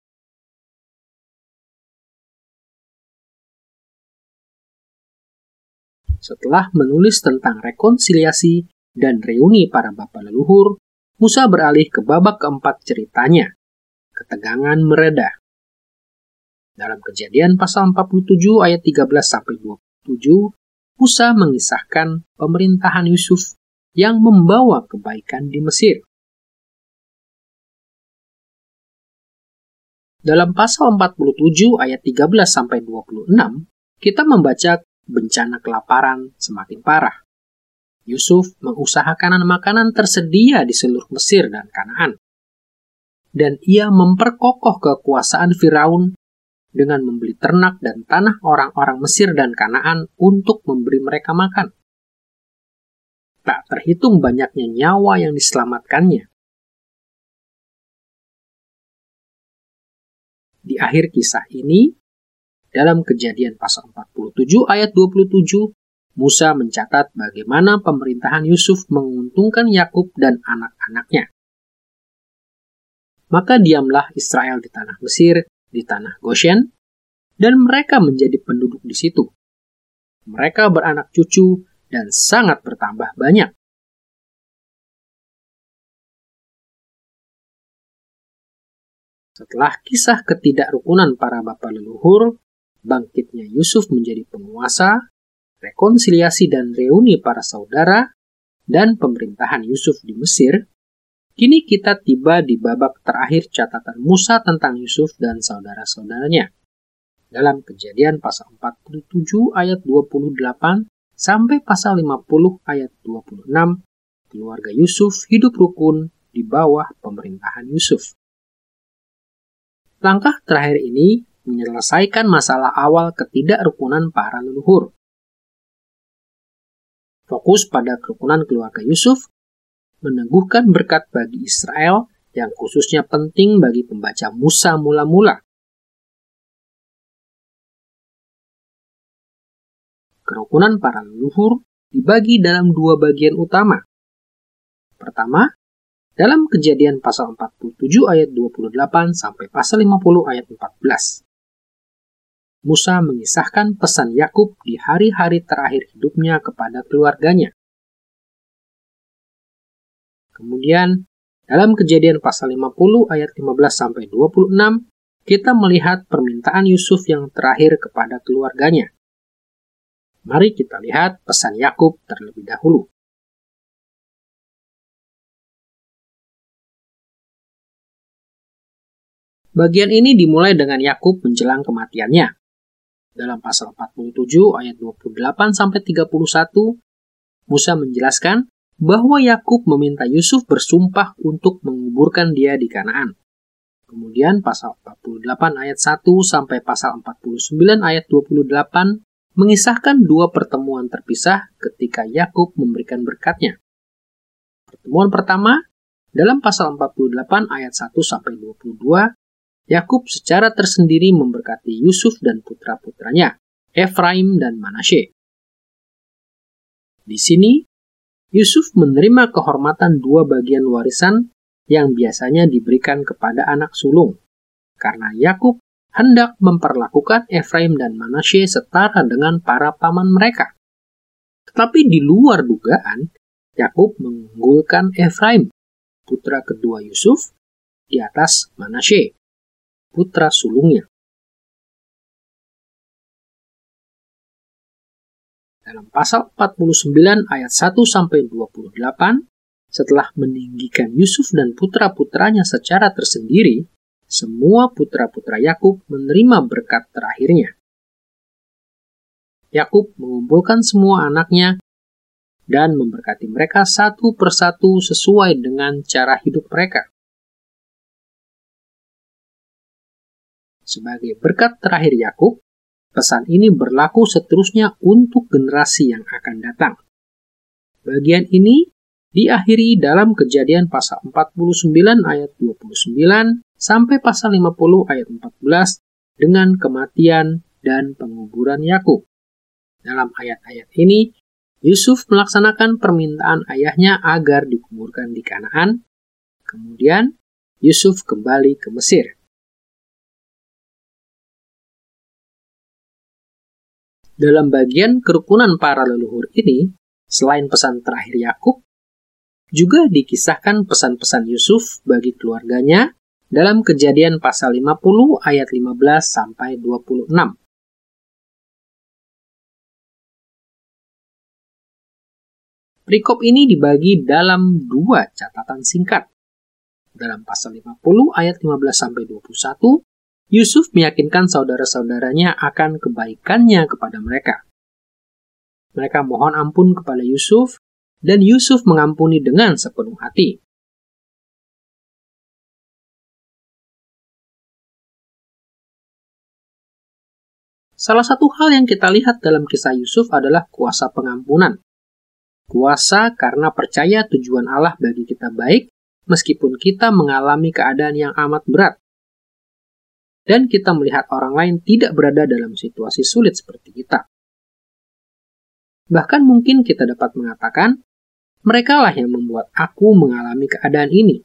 Setelah menulis tentang rekonsiliasi dan reuni para bapa leluhur, Musa beralih ke babak keempat ceritanya, ketegangan mereda. Dalam Kejadian pasal empat puluh tujuh ayat tiga belas sampai dua puluh tujuh, Musa mengisahkan pemerintahan Yusuf yang membawa kebaikan di Mesir. Dalam pasal empat puluh tujuh ayat tiga belas sampai dua puluh enam, kita membaca bencana kelaparan semakin parah. Yusuf mengusahakan makanan tersedia di seluruh Mesir dan Kanaan. Dan ia memperkokoh kekuasaan Firaun dengan membeli ternak dan tanah orang-orang Mesir dan Kanaan untuk memberi mereka makan. Tak terhitung banyaknya nyawa yang diselamatkannya. Di akhir kisah ini, dalam Kejadian pasal empat puluh tujuh ayat dua puluh tujuh, Musa mencatat bagaimana pemerintahan Yusuf menguntungkan Yakub dan anak-anaknya. Maka diamlah Israel di tanah Mesir, di tanah Goshen, dan mereka menjadi penduduk di situ. Mereka beranak cucu dan sangat bertambah banyak. Setelah kisah ketidakrukunan para bapa leluhur, bangkitnya Yusuf menjadi penguasa, rekonsiliasi dan reuni para saudara, dan pemerintahan Yusuf di Mesir, kini kita tiba di babak terakhir catatan Musa tentang Yusuf dan saudara-saudaranya. Dalam Kejadian pasal empat puluh tujuh ayat dua puluh delapan sampai pasal lima puluh ayat dua puluh enam, keluarga Yusuf hidup rukun di bawah pemerintahan Yusuf. Langkah terakhir ini menyelesaikan masalah awal ketidakrukunan para leluhur. Fokus pada kerukunan keluarga Yusuf meneguhkan berkat bagi Israel yang khususnya penting bagi pembaca Musa mula-mula. Kerukunan para leluhur dibagi dalam dua bagian utama. Pertama, dalam Kejadian pasal empat puluh tujuh ayat dua puluh delapan sampai pasal lima puluh ayat empat belas. Musa mengisahkan pesan Yakub di hari-hari terakhir hidupnya kepada keluarganya. Kemudian, dalam Kejadian pasal lima puluh ayat lima belas sampai dua puluh enam, kita melihat permintaan Yusuf yang terakhir kepada keluarganya. Mari kita lihat pesan Yakub terlebih dahulu. Bagian ini dimulai dengan Yakub menjelang kematiannya. Dalam pasal empat puluh tujuh ayat dua puluh delapan sampai tiga puluh satu, Musa menjelaskan bahwa Yakub meminta Yusuf bersumpah untuk menguburkan dia di Kanaan. Kemudian pasal empat puluh delapan ayat satu sampai pasal empat puluh sembilan ayat dua puluh delapan mengisahkan dua pertemuan terpisah ketika Yakub memberikan berkatnya. Pertemuan pertama, dalam pasal empat puluh delapan ayat satu sampai dua puluh dua, Yakub secara tersendiri memberkati Yusuf dan putra-putranya, Efraim dan Manasye. Di sini, Yusuf menerima kehormatan dua bagian warisan yang biasanya diberikan kepada anak sulung, karena Yakub hendak memperlakukan Efraim dan Manasye setara dengan para paman mereka. Tetapi di luar dugaan, Yakub mengunggulkan Efraim, putra kedua Yusuf, di atas Manasye, putra sulungnya. Dalam pasal empat puluh sembilan ayat satu sampai dua puluh delapan, setelah meninggikan Yusuf dan putra-putranya secara tersendiri, semua putra-putra Yakub menerima berkat terakhirnya. Yakub mengumpulkan semua anaknya dan memberkati mereka satu persatu sesuai dengan cara hidup mereka. Sebagai berkat terakhir Yakub, pesan ini berlaku seterusnya untuk generasi yang akan datang. Bagian ini diakhiri dalam Kejadian pasal empat puluh sembilan ayat dua puluh sembilan sampai pasal lima puluh ayat empat belas dengan kematian dan penguburan Yakub. Dalam ayat-ayat ini, Yusuf melaksanakan permintaan ayahnya agar dikuburkan di Kanaan. Kemudian, Yusuf kembali ke Mesir. Dalam bagian kerukunan para leluhur ini, selain pesan terakhir Yakub, juga dikisahkan pesan-pesan Yusuf bagi keluarganya dalam Kejadian pasal lima puluh ayat lima belas sampai dua puluh enam. Perikop ini dibagi dalam dua catatan singkat. Dalam pasal lima puluh ayat lima belas sampai dua puluh satu, Yusuf meyakinkan saudara-saudaranya akan kebaikannya kepada mereka. Mereka mohon ampun kepada Yusuf, dan Yusuf mengampuni dengan sepenuh hati. Salah satu hal yang kita lihat dalam kisah Yusuf adalah kuasa pengampunan. Kuasa karena percaya tujuan Allah bagi kita baik, meskipun kita mengalami keadaan yang amat berat. Dan kita melihat orang lain tidak berada dalam situasi sulit seperti kita. Bahkan mungkin kita dapat mengatakan, merekalah yang membuat aku mengalami keadaan ini.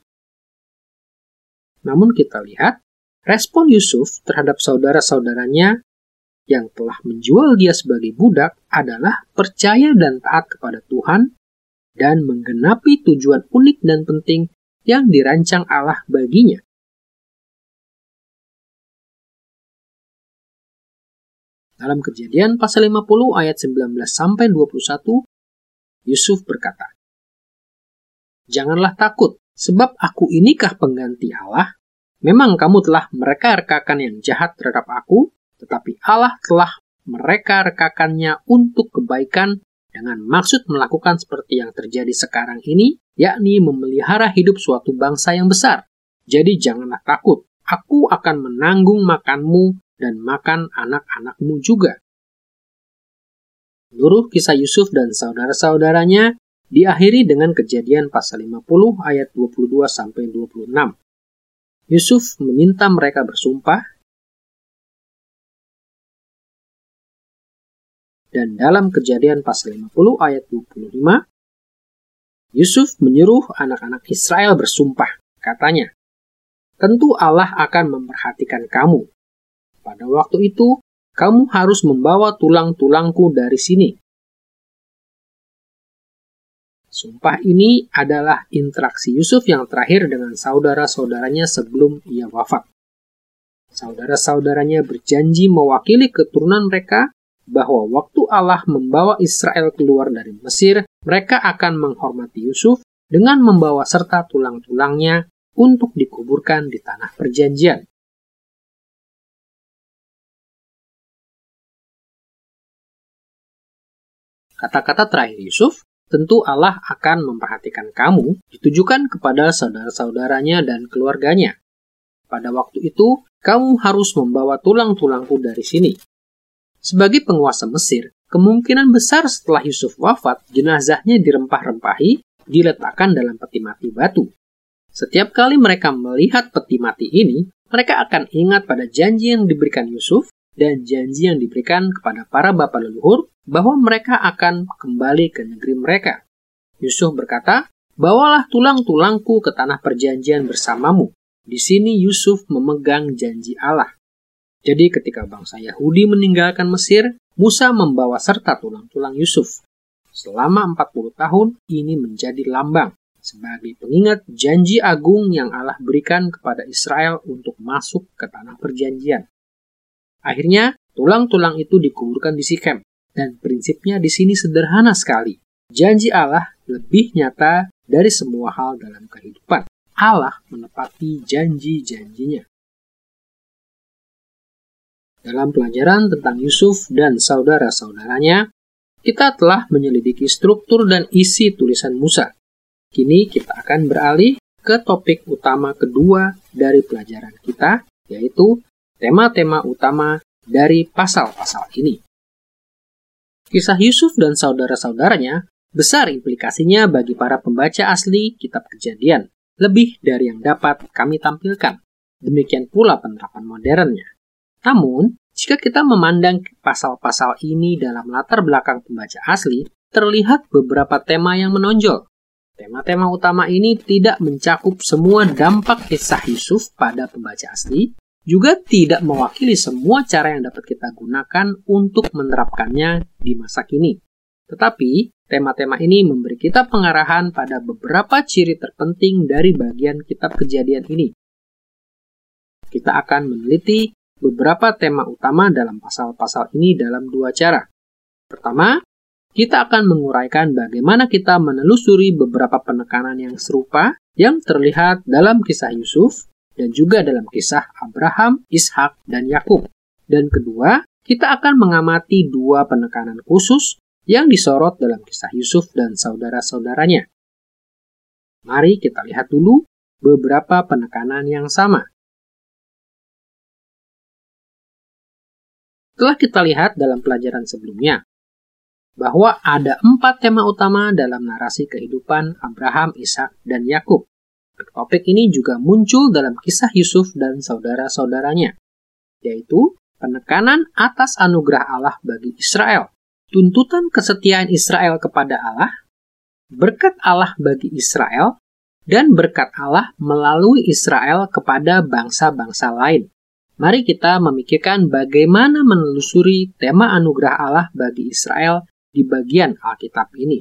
Namun kita lihat, respon Yusuf terhadap saudara-saudaranya yang telah menjual dia sebagai budak adalah percaya dan taat kepada Tuhan dan menggenapi tujuan unik dan penting yang dirancang Allah baginya. Dalam Kejadian pasal lima puluh ayat sembilan belas sampai dua puluh satu, Yusuf berkata, "Janganlah takut, sebab aku inikah pengganti Allah? Memang kamu telah mereka-rekakan yang jahat terhadap aku, tetapi Allah telah mereka-rekakannya untuk kebaikan dengan maksud melakukan seperti yang terjadi sekarang ini, yakni memelihara hidup suatu bangsa yang besar. Jadi janganlah takut, aku akan menanggung makanmu dan makan anak-anakmu juga." Seluruh kisah Yusuf dan saudara-saudaranya diakhiri dengan Kejadian pasal lima puluh ayat dua puluh dua sampai dua puluh enam. Yusuf meminta mereka bersumpah, Dan dalam Kejadian pasal lima puluh ayat dua puluh lima, Yusuf menyuruh anak-anak Israel bersumpah. Katanya, "Tentu Allah akan memperhatikan kamu. Pada waktu itu, kamu harus membawa tulang-tulangku dari sini." Sumpah ini adalah interaksi Yusuf yang terakhir dengan saudara-saudaranya sebelum ia wafat. Saudara-saudaranya berjanji mewakili keturunan mereka bahwa waktu Allah membawa Israel keluar dari Mesir, mereka akan menghormati Yusuf dengan membawa serta tulang-tulangnya untuk dikuburkan di tanah perjanjian. Kata-kata terakhir Yusuf, "Tentu Allah akan memperhatikan kamu," ditujukan kepada saudara-saudaranya dan keluarganya. Pada waktu itu, kamu harus membawa tulang-tulangku dari sini. Sebagai penguasa Mesir, kemungkinan besar setelah Yusuf wafat, jenazahnya dirempah-rempahi, diletakkan dalam peti mati batu. Setiap kali mereka melihat peti mati ini, mereka akan ingat pada janji yang diberikan Yusuf dan janji yang diberikan kepada para bapa leluhur bahwa mereka akan kembali ke negeri mereka. Yusuf berkata, "Bawalah tulang-tulangku ke tanah perjanjian bersamamu." Di sini Yusuf memegang janji Allah. Jadi ketika bangsa Yahudi meninggalkan Mesir, Musa membawa serta tulang-tulang Yusuf. Selama empat puluh tahun, ini menjadi lambang sebagai pengingat janji agung yang Allah berikan kepada Israel untuk masuk ke tanah perjanjian. Akhirnya, tulang-tulang itu dikuburkan di Sikem, dan prinsipnya di sini sederhana sekali. Janji Allah lebih nyata dari semua hal dalam kehidupan. Allah menepati janji-janjinya. Dalam pelajaran tentang Yusuf dan saudara-saudaranya, kita telah menyelidiki struktur dan isi tulisan Musa. Kini kita akan beralih ke topik utama kedua dari pelajaran kita, yaitu tema-tema utama dari pasal-pasal ini. Kisah Yusuf dan saudara-saudaranya besar implikasinya bagi para pembaca asli kitab Kejadian, lebih dari yang dapat kami tampilkan. Demikian pula penerapan modernnya. Namun, jika kita memandang pasal-pasal ini dalam latar belakang pembaca asli, terlihat beberapa tema yang menonjol. Tema-tema utama ini tidak mencakup semua dampak kisah Yusuf pada pembaca asli, juga tidak mewakili semua cara yang dapat kita gunakan untuk menerapkannya di masa kini. Tetapi, tema-tema ini memberi kita pengarahan pada beberapa ciri terpenting dari bagian kitab Kejadian ini. Kita akan meneliti beberapa tema utama dalam pasal-pasal ini dalam dua cara. Pertama, kita akan menguraikan bagaimana kita menelusuri beberapa penekanan yang serupa yang terlihat dalam kisah Yusuf dan juga dalam kisah Abraham, Ishak, dan Yakub. Dan kedua, kita akan mengamati dua penekanan khusus yang disorot dalam kisah Yusuf dan saudara-saudaranya. Mari kita lihat dulu beberapa penekanan yang sama. Telah kita lihat dalam pelajaran sebelumnya, bahwa ada empat tema utama dalam narasi kehidupan Abraham, Ishak, dan Yakub. Topik ini juga muncul dalam kisah Yusuf dan saudara-saudaranya, yaitu penekanan atas anugerah Allah bagi Israel, tuntutan kesetiaan Israel kepada Allah, berkat Allah bagi Israel, dan berkat Allah melalui Israel kepada bangsa-bangsa lain. Mari kita memikirkan bagaimana menelusuri tema anugerah Allah bagi Israel di bagian Alkitab ini.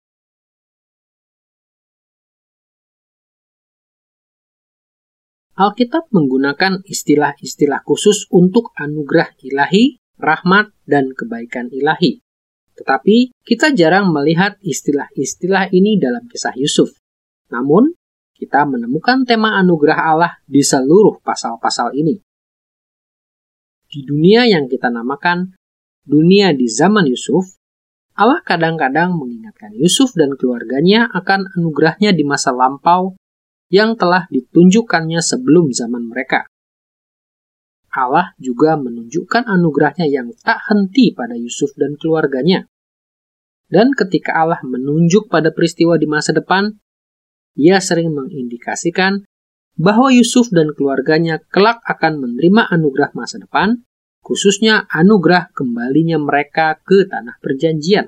Alkitab menggunakan istilah-istilah khusus untuk anugerah ilahi, rahmat, dan kebaikan ilahi. Tetapi kita jarang melihat istilah-istilah ini dalam kisah Yusuf. Namun, kita menemukan tema anugerah Allah di seluruh pasal-pasal ini. Di dunia yang kita namakan dunia di zaman Yusuf, Allah kadang-kadang mengingatkan Yusuf dan keluarganya akan anugerahnya di masa lampau yang telah ditunjukkannya sebelum zaman mereka. Allah juga menunjukkan anugerahnya yang tak henti pada Yusuf dan keluarganya. Dan ketika Allah menunjuk pada peristiwa di masa depan, Ia sering mengindikasikan bahwa Yusuf dan keluarganya kelak akan menerima anugerah masa depan khususnya anugerah kembalinya mereka ke tanah perjanjian.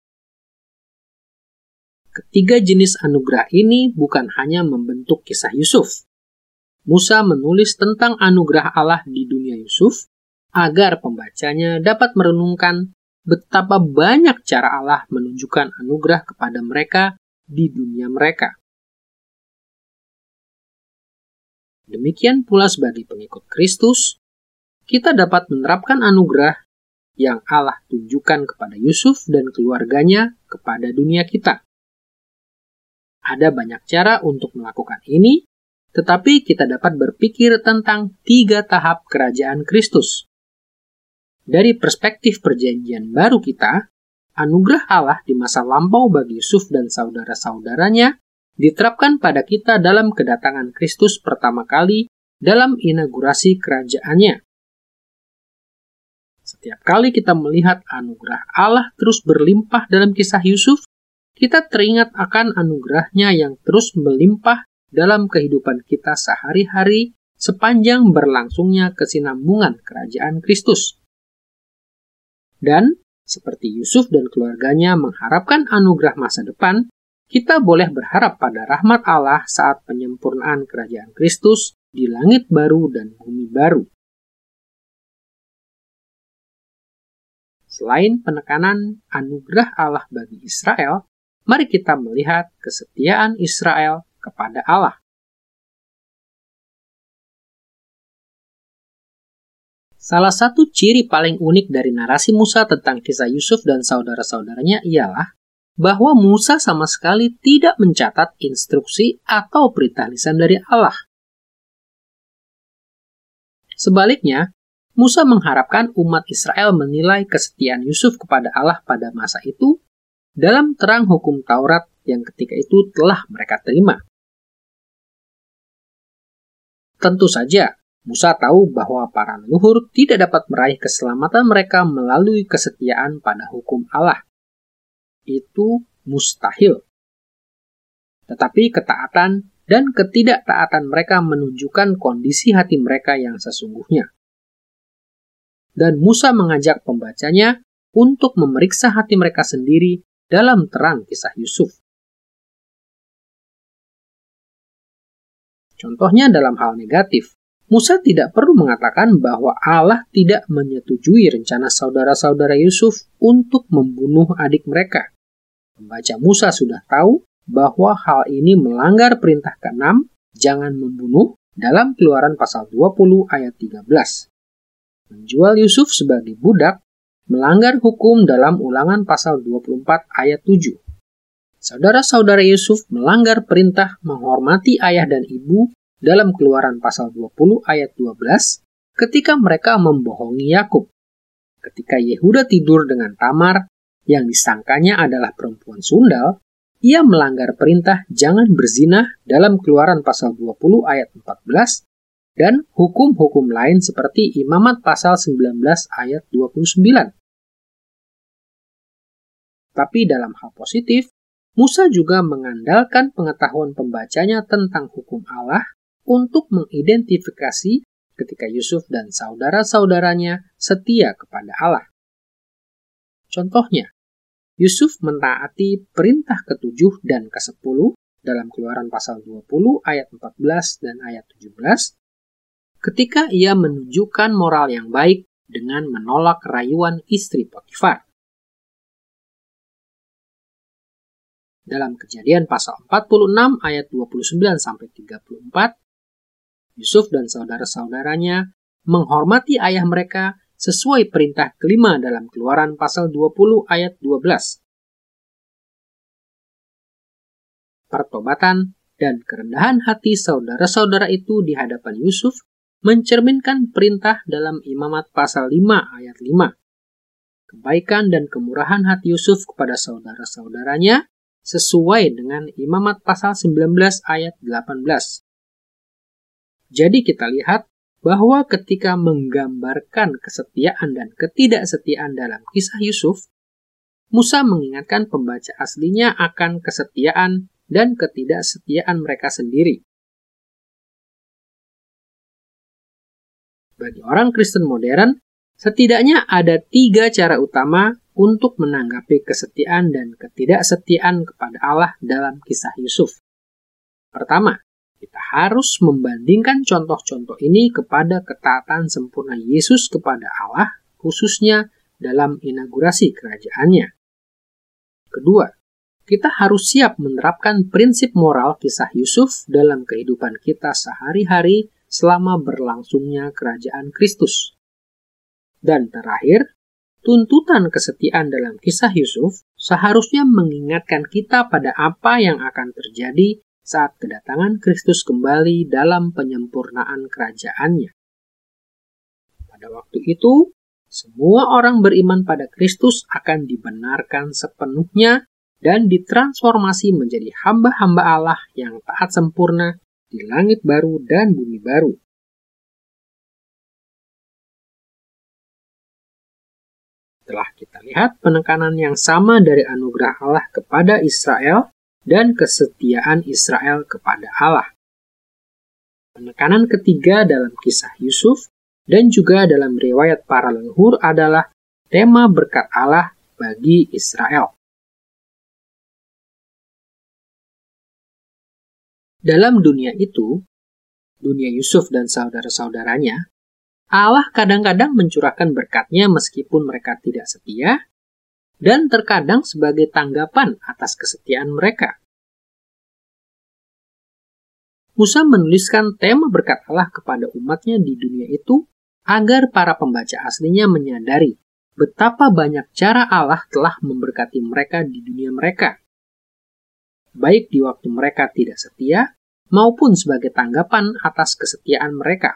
Ketiga jenis anugerah ini bukan hanya membentuk kisah Yusuf. Musa menulis tentang anugerah Allah di dunia Yusuf agar pembacanya dapat merenungkan betapa banyak cara Allah menunjukkan anugerah kepada mereka di dunia mereka. Demikian pula sebagai pengikut Kristus, kita dapat menerapkan anugerah yang Allah tunjukkan kepada Yusuf dan keluarganya kepada dunia kita. Ada banyak cara untuk melakukan ini, tetapi kita dapat berpikir tentang tiga tahap kerajaan Kristus. Dari perspektif perjanjian baru kita, anugerah Allah di masa lampau bagi Yusuf dan saudara-saudaranya diterapkan pada kita dalam kedatangan Kristus pertama kali dalam inaugurasi kerajaannya. Setiap kali kita melihat anugerah Allah terus berlimpah dalam kisah Yusuf, kita teringat akan anugerahnya yang terus melimpah dalam kehidupan kita sehari-hari sepanjang berlangsungnya kesinambungan kerajaan Kristus. Dan, seperti Yusuf dan keluarganya mengharapkan anugerah masa depan, kita boleh berharap pada rahmat Allah saat penyempurnaan kerajaan Kristus di langit baru dan bumi baru. Selain penekanan anugerah Allah bagi Israel, mari kita melihat kesetiaan Israel kepada Allah. Salah satu ciri paling unik dari narasi Musa tentang kisah Yusuf dan saudara-saudaranya ialah bahwa Musa sama sekali tidak mencatat instruksi atau perintah lisan dari Allah. Sebaliknya, Musa mengharapkan umat Israel menilai kesetiaan Yusuf kepada Allah pada masa itu dalam terang hukum Taurat yang ketika itu telah mereka terima. Tentu saja, Musa tahu bahwa para leluhur tidak dapat meraih keselamatan mereka melalui kesetiaan pada hukum Allah. Itu mustahil. Tetapi ketaatan dan ketidaktaatan mereka menunjukkan kondisi hati mereka yang sesungguhnya. Dan Musa mengajak pembacanya untuk memeriksa hati mereka sendiri dalam terang kisah Yusuf. Contohnya dalam hal negatif, Musa tidak perlu mengatakan bahwa Allah tidak menyetujui rencana saudara-saudara Yusuf untuk membunuh adik mereka. Pembaca Musa sudah tahu bahwa hal ini melanggar perintah keenam, jangan membunuh, dalam Keluaran pasal dua puluh ayat tiga belas. Menjual Yusuf sebagai budak melanggar hukum dalam Ulangan pasal dua puluh empat ayat tujuh. Saudara-saudara Yusuf melanggar perintah menghormati ayah dan ibu dalam Keluaran pasal dua puluh ayat dua belas ketika mereka membohongi Yakub. Ketika Yehuda tidur dengan Tamar yang disangkanya adalah perempuan sundal, ia melanggar perintah jangan berzina dalam Keluaran pasal dua puluh ayat empat belas dan hukum-hukum lain seperti Imamat pasal sembilan belas ayat dua puluh sembilan. Tapi dalam hal positif, Musa juga mengandalkan pengetahuan pembacanya tentang hukum Allah untuk mengidentifikasi ketika Yusuf dan saudara-saudaranya setia kepada Allah. Contohnya, Yusuf mentaati perintah ketujuh dan kesepuluh dalam Keluaran pasal dua puluh ayat empat belas dan ayat tujuh belas ketika ia menunjukkan moral yang baik dengan menolak rayuan istri Potifar. Dalam Kejadian pasal empat puluh enam ayat dua puluh sembilan sampai tiga puluh empat, Yusuf dan saudara-saudaranya menghormati ayah mereka sesuai perintah kelima dalam Keluaran pasal dua puluh ayat dua belas. Pertobatan dan kerendahan hati saudara-saudara itu di hadapan Yusuf mencerminkan perintah dalam Imamat pasal lima ayat lima. Kebaikan dan kemurahan hati Yusuf kepada saudara-saudaranya sesuai dengan Imamat pasal sembilan belas ayat delapan belas. Jadi kita lihat bahwa ketika menggambarkan kesetiaan dan ketidaksetiaan dalam kisah Yusuf, Musa mengingatkan pembaca aslinya akan kesetiaan dan ketidaksetiaan mereka sendiri. Bagi orang Kristen modern, Setidaknya ada tiga cara utama untuk menanggapi kesetiaan dan ketidaksetiaan kepada Allah dalam kisah Yusuf. Pertama, kita harus membandingkan contoh-contoh ini kepada ketaatan sempurna Yesus kepada Allah, khususnya dalam inaugurasi kerajaannya. Kedua, kita harus siap menerapkan prinsip moral kisah Yusuf dalam kehidupan kita sehari-hari selama berlangsungnya kerajaan Kristus. Dan terakhir, tuntutan kesetiaan dalam kisah Yusuf seharusnya mengingatkan kita pada apa yang akan terjadi saat kedatangan Kristus kembali dalam penyempurnaan kerajaannya. Pada waktu itu, semua orang beriman pada Kristus akan dibenarkan sepenuhnya dan ditransformasi menjadi hamba-hamba Allah yang taat sempurna di langit baru dan bumi baru. Telah kita lihat penekanan yang sama dari anugerah Allah kepada Israel dan kesetiaan Israel kepada Allah. Penekanan ketiga dalam kisah Yusuf dan juga dalam riwayat para leluhur adalah tema berkat Allah bagi Israel. Dalam dunia itu, dunia Yusuf dan saudara-saudaranya, Allah kadang-kadang mencurahkan berkat-Nya meskipun mereka tidak setia, dan terkadang sebagai tanggapan atas kesetiaan mereka. Musa menuliskan tema berkat Allah kepada umat-Nya di dunia itu agar para pembaca aslinya menyadari betapa banyak cara Allah telah memberkati mereka di dunia mereka, baik di waktu mereka tidak setia maupun sebagai tanggapan atas kesetiaan mereka.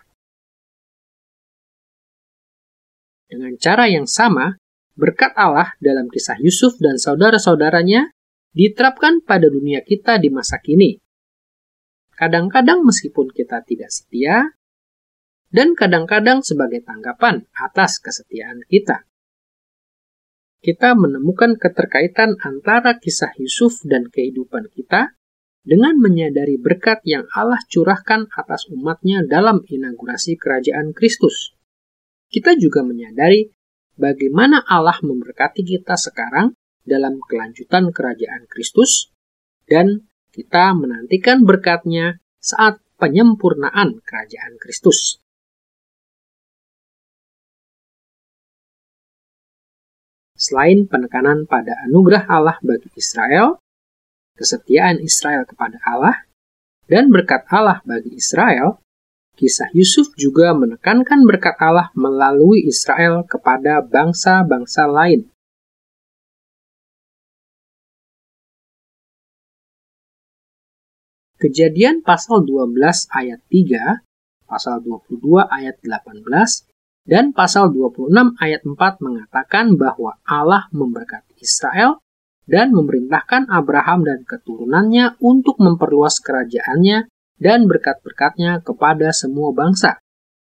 Dengan cara yang sama, berkat Allah dalam kisah Yusuf dan saudara-saudaranya diterapkan pada dunia kita di masa kini. Kadang-kadang meskipun kita tidak setia, dan kadang-kadang sebagai tanggapan atas kesetiaan kita. Kita menemukan keterkaitan antara kisah Yusuf dan kehidupan kita dengan menyadari berkat yang Allah curahkan atas umat-Nya dalam inaugurasi kerajaan Kristus. Kita juga menyadari bagaimana Allah memberkati kita sekarang dalam kelanjutan kerajaan Kristus, dan kita menantikan berkat-Nya saat penyempurnaan kerajaan Kristus. Selain penekanan pada anugerah Allah bagi Israel, kesetiaan Israel kepada Allah, dan berkat Allah bagi Israel, kisah Yusuf juga menekankan berkat Allah melalui Israel kepada bangsa-bangsa lain. Kejadian pasal dua belas ayat tiga, pasal dua puluh dua ayat delapan belas, dan pasal dua puluh enam ayat empat mengatakan bahwa Allah memberkati Israel dan memerintahkan Abraham dan keturunannya untuk memperluas kerajaannya dan berkat-berkat-Nya kepada semua bangsa.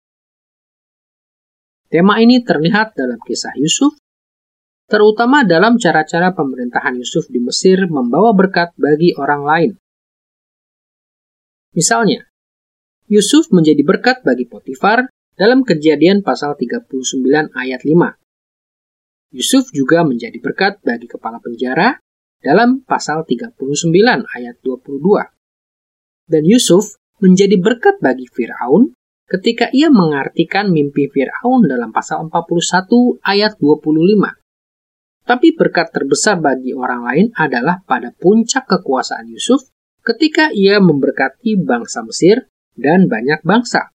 Tema ini terlihat dalam kisah Yusuf, terutama dalam cara-cara pemerintahan Yusuf di Mesir membawa berkat bagi orang lain. Misalnya, Yusuf menjadi berkat bagi Potifar dalam Kejadian pasal tiga puluh sembilan ayat lima. Yusuf juga menjadi berkat bagi kepala penjara dalam pasal tiga puluh sembilan ayat dua puluh dua. Dan Yusuf menjadi berkat bagi Firaun ketika ia mengartikan mimpi Firaun dalam pasal empat puluh satu ayat dua puluh lima. Tapi berkat terbesar bagi orang lain adalah pada puncak kekuasaan Yusuf ketika ia memberkati bangsa Mesir dan banyak bangsa.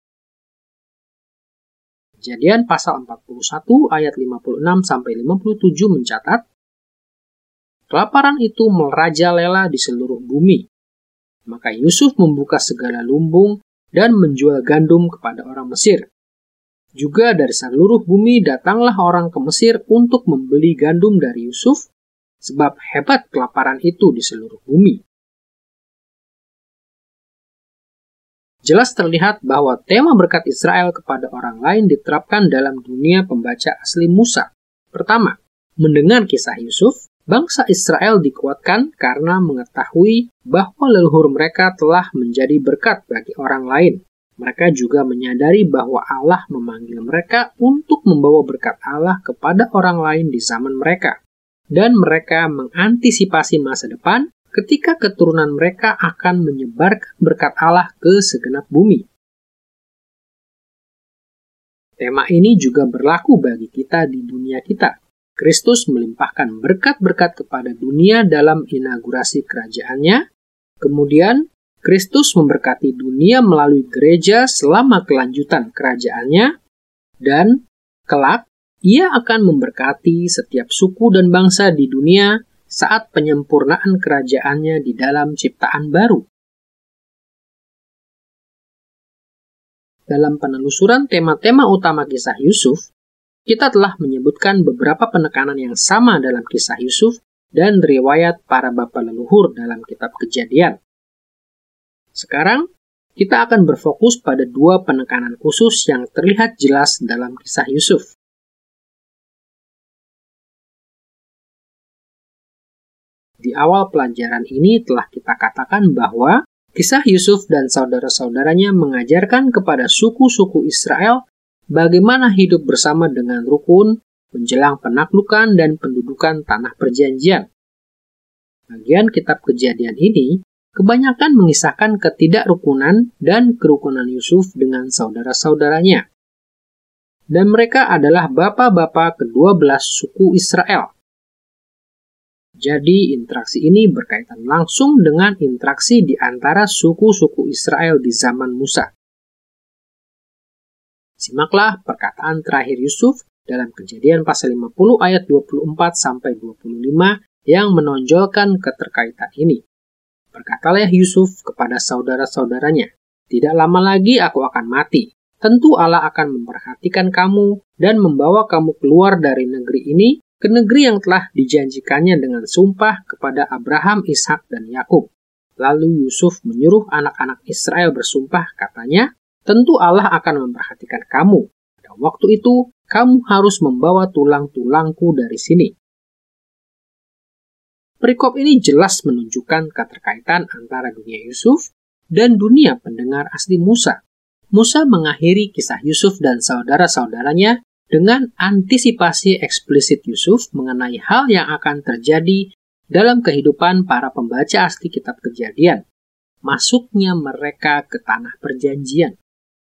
Kejadian pasal empat puluh satu ayat lima puluh enam sampai lima puluh tujuh mencatat, kelaparan itu merajalela di seluruh bumi. Maka Yusuf membuka segala lumbung dan menjual gandum kepada orang Mesir. Juga dari seluruh bumi datanglah orang ke Mesir untuk membeli gandum dari Yusuf, sebab hebat kelaparan itu di seluruh bumi. Jelas terlihat bahwa tema berkat Israel kepada orang lain diterapkan dalam dunia pembaca asli Musa. Pertama, mendengar kisah Yusuf, bangsa Israel dikuatkan karena mengetahui bahwa leluhur mereka telah menjadi berkat bagi orang lain, Mereka juga menyadari bahwa Allah memanggil mereka untuk membawa berkat Allah kepada orang lain di zaman mereka. Dan mereka mengantisipasi masa depan ketika keturunan mereka akan menyebarkan berkat Allah ke segenap bumi. Tema ini juga berlaku bagi kita di dunia kita. Kristus melimpahkan berkat-berkat kepada dunia dalam inaugurasi kerajaannya. Kemudian, Kristus memberkati dunia melalui gereja selama kelanjutan kerajaannya, dan kelak Ia akan memberkati setiap suku dan bangsa di dunia saat penyempurnaan kerajaannya di dalam ciptaan baru. Dalam penelusuran tema-tema utama kisah Yusuf, kita telah menyebutkan beberapa penekanan yang sama dalam kisah Yusuf dan riwayat para bapa leluhur dalam kitab Kejadian. Sekarang, kita akan berfokus pada dua penekanan khusus yang terlihat jelas dalam kisah Yusuf. Di awal pelajaran ini telah kita katakan bahwa kisah Yusuf dan saudara-saudaranya mengajarkan kepada suku-suku Israel bagaimana hidup bersama dengan rukun menjelang penaklukan dan pendudukan tanah perjanjian. Bagian kitab Kejadian ini kebanyakan mengisahkan ketidakrukunan dan kerukunan Yusuf dengan saudara-saudaranya. Dan mereka adalah bapa-bapa kedua belas suku Israel. Jadi interaksi ini berkaitan langsung dengan interaksi di antara suku-suku Israel di zaman Musa. Simaklah perkataan terakhir Yusuf dalam Kejadian pasal lima puluh ayat dua puluh empat sampai dua puluh lima yang menonjolkan keterkaitan ini. Berkatalah Yusuf kepada saudara-saudaranya, "Tidak lama lagi aku akan mati. Tentu Allah akan memperhatikan kamu dan membawa kamu keluar dari negeri ini ke negeri yang telah dijanjikannya dengan sumpah kepada Abraham, Ishak, dan Yakub." Lalu Yusuf menyuruh anak-anak Israel bersumpah, katanya, "Tentu Allah akan memperhatikan kamu. Pada waktu itu, kamu harus membawa tulang-tulangku dari sini." Perikop ini jelas menunjukkan keterkaitan antara dunia Yusuf dan dunia pendengar asli Musa. Musa mengakhiri kisah Yusuf dan saudara-saudaranya dengan antisipasi eksplisit Yusuf mengenai hal yang akan terjadi dalam kehidupan para pembaca asli kitab Kejadian, masuknya mereka ke tanah perjanjian.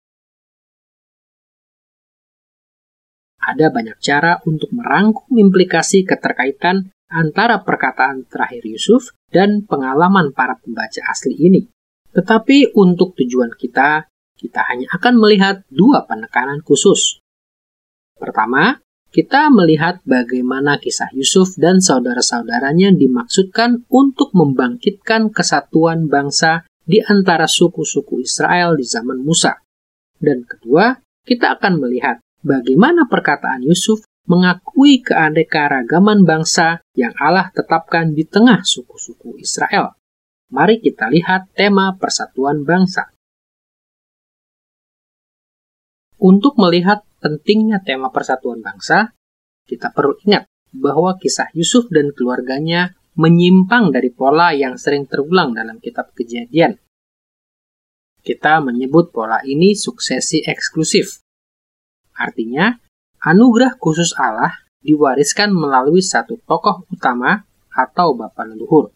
Ada banyak cara untuk merangkum implikasi keterkaitan antara perkataan terakhir Yusuf dan pengalaman para pembaca asli ini. Tetapi untuk tujuan kita, kita hanya akan melihat dua penekanan khusus. Pertama, kita melihat bagaimana kisah Yusuf dan saudara-saudaranya dimaksudkan untuk membangkitkan kesatuan bangsa di antara suku-suku Israel di zaman Musa. Dan kedua, kita akan melihat bagaimana perkataan Yusuf mengakui keanekaragaman bangsa yang Allah tetapkan di tengah suku-suku Israel. Mari kita lihat tema persatuan bangsa. Untuk melihat pentingnya tema persatuan bangsa, kita perlu ingat bahwa kisah Yusuf dan keluarganya menyimpang dari pola yang sering terulang dalam kitab Kejadian. Kita menyebut pola ini suksesi eksklusif. Artinya, anugerah khusus Allah diwariskan melalui satu tokoh utama atau bapa leluhur.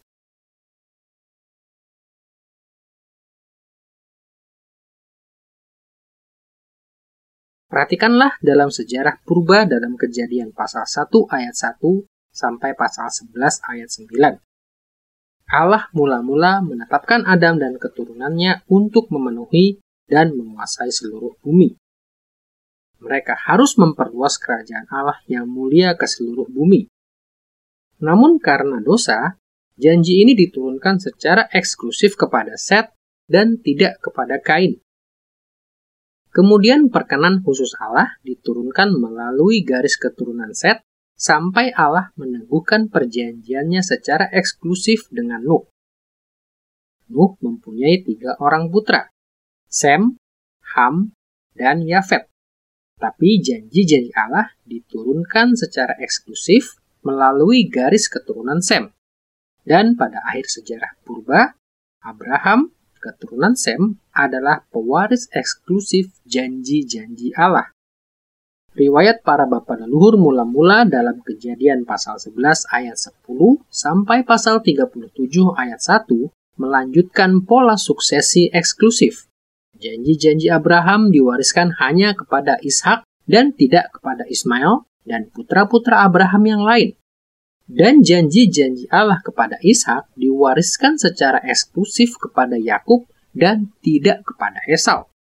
Perhatikanlah dalam sejarah purba dalam Kejadian pasal satu ayat satu sampai pasal sebelas ayat sembilan. Allah mula-mula menetapkan Adam dan keturunannya untuk memenuhi dan menguasai seluruh bumi. Mereka harus memperluas kerajaan Allah yang mulia ke seluruh bumi. Namun karena dosa, janji ini diturunkan secara eksklusif kepada Set dan tidak kepada Kain. Kemudian perkenan khusus Allah diturunkan melalui garis keturunan Set sampai Allah meneguhkan perjanjiannya secara eksklusif dengan Nuh. Nuh mempunyai tiga orang putra, Sem, Ham, dan Yafet. Tapi janji-janji Allah diturunkan secara eksklusif melalui garis keturunan Sem. Dan pada akhir sejarah purba, Abraham, keturunan Sem, adalah pewaris eksklusif janji-janji Allah. Riwayat para bapa leluhur mula-mula dalam Kejadian pasal sebelas ayat sepuluh sampai pasal tiga puluh tujuh ayat satu melanjutkan pola suksesi eksklusif. Janji-janji Abraham diwariskan hanya kepada Ishak dan tidak kepada Ismail dan putra-putra Abraham yang lain. Dan janji-janji Allah kepada Ishak diwariskan secara eksklusif kepada Yakub dan tidak kepada Esau.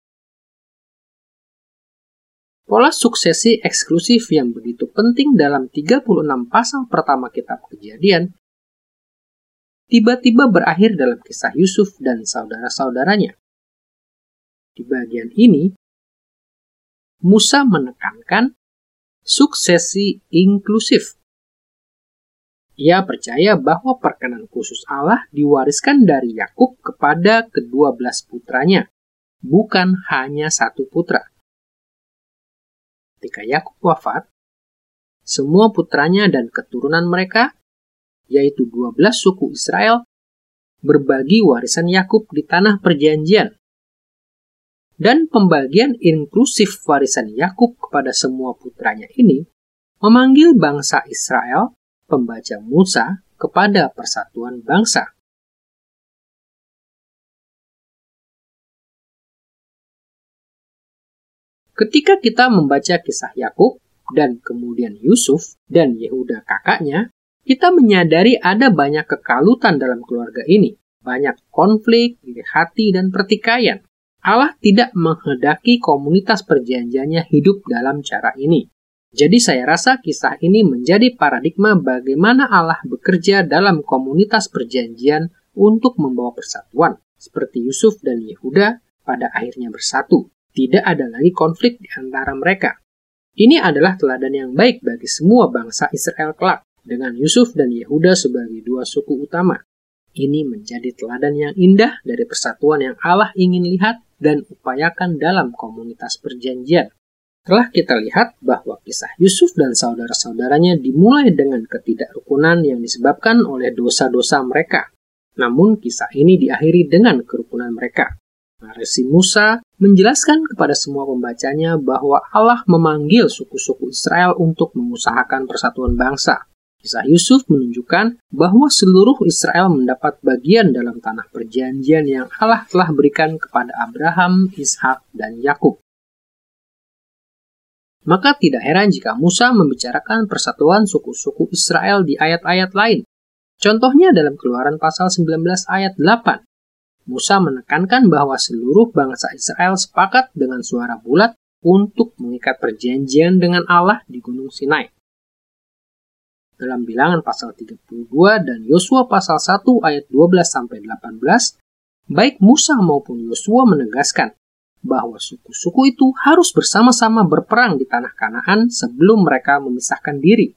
Pola suksesi eksklusif yang begitu penting dalam tiga puluh enam pasal pertama kitab Kejadian tiba-tiba berakhir dalam kisah Yusuf dan saudara-saudaranya. Di bagian ini, Musa menekankan suksesi inklusif. Ia percaya bahwa perkenan khusus Allah diwariskan dari Yakub kepada kedua belas putranya, bukan hanya satu putra. Ketika Yakub wafat, semua putranya dan keturunan mereka, yaitu dua belas suku Israel, berbagi warisan Yakub di tanah perjanjian. Dan pembagian inklusif warisan Yakub kepada semua putranya ini memanggil bangsa Israel, pembaca Musa, kepada persatuan bangsa. Ketika kita membaca kisah Yakub dan kemudian Yusuf dan Yehuda kakaknya, kita menyadari ada banyak kekalutan dalam keluarga ini, banyak konflik, iri hati, dan pertikaian. Allah tidak menghendaki komunitas perjanjiannya hidup dalam cara ini. Jadi saya rasa kisah ini menjadi paradigma bagaimana Allah bekerja dalam komunitas perjanjian untuk membawa persatuan, seperti Yusuf dan Yehuda pada akhirnya bersatu. Tidak ada lagi konflik di antara mereka. Ini adalah teladan yang baik bagi semua bangsa Israel kelak, dengan Yusuf dan Yehuda sebagai dua suku utama. Ini menjadi teladan yang indah dari persatuan yang Allah ingin lihat dan upayakan dalam komunitas perjanjian. Telah kita lihat bahwa kisah Yusuf dan saudara-saudaranya dimulai dengan ketidakrukunan yang disebabkan oleh dosa-dosa mereka. Namun kisah ini diakhiri dengan kerukunan mereka. Narasi Musa menjelaskan kepada semua pembacanya bahwa Allah memanggil suku-suku Israel untuk mengusahakan persatuan bangsa. Kisah Yusuf menunjukkan bahwa seluruh Israel mendapat bagian dalam tanah perjanjian yang Allah telah berikan kepada Abraham, Ishak, dan Yakub. Maka tidak heran jika Musa membicarakan persatuan suku-suku Israel di ayat-ayat lain. Contohnya dalam Keluaran pasal sembilan belas ayat delapan. Musa menekankan bahwa seluruh bangsa Israel sepakat dengan suara bulat untuk mengikat perjanjian dengan Allah di Gunung Sinai. Dalam Bilangan pasal tiga puluh dua dan Yosua pasal satu ayat dua belas sampai delapan belas, baik Musa maupun Yosua menegaskan bahwa suku-suku itu harus bersama-sama berperang di tanah Kanaan sebelum mereka memisahkan diri.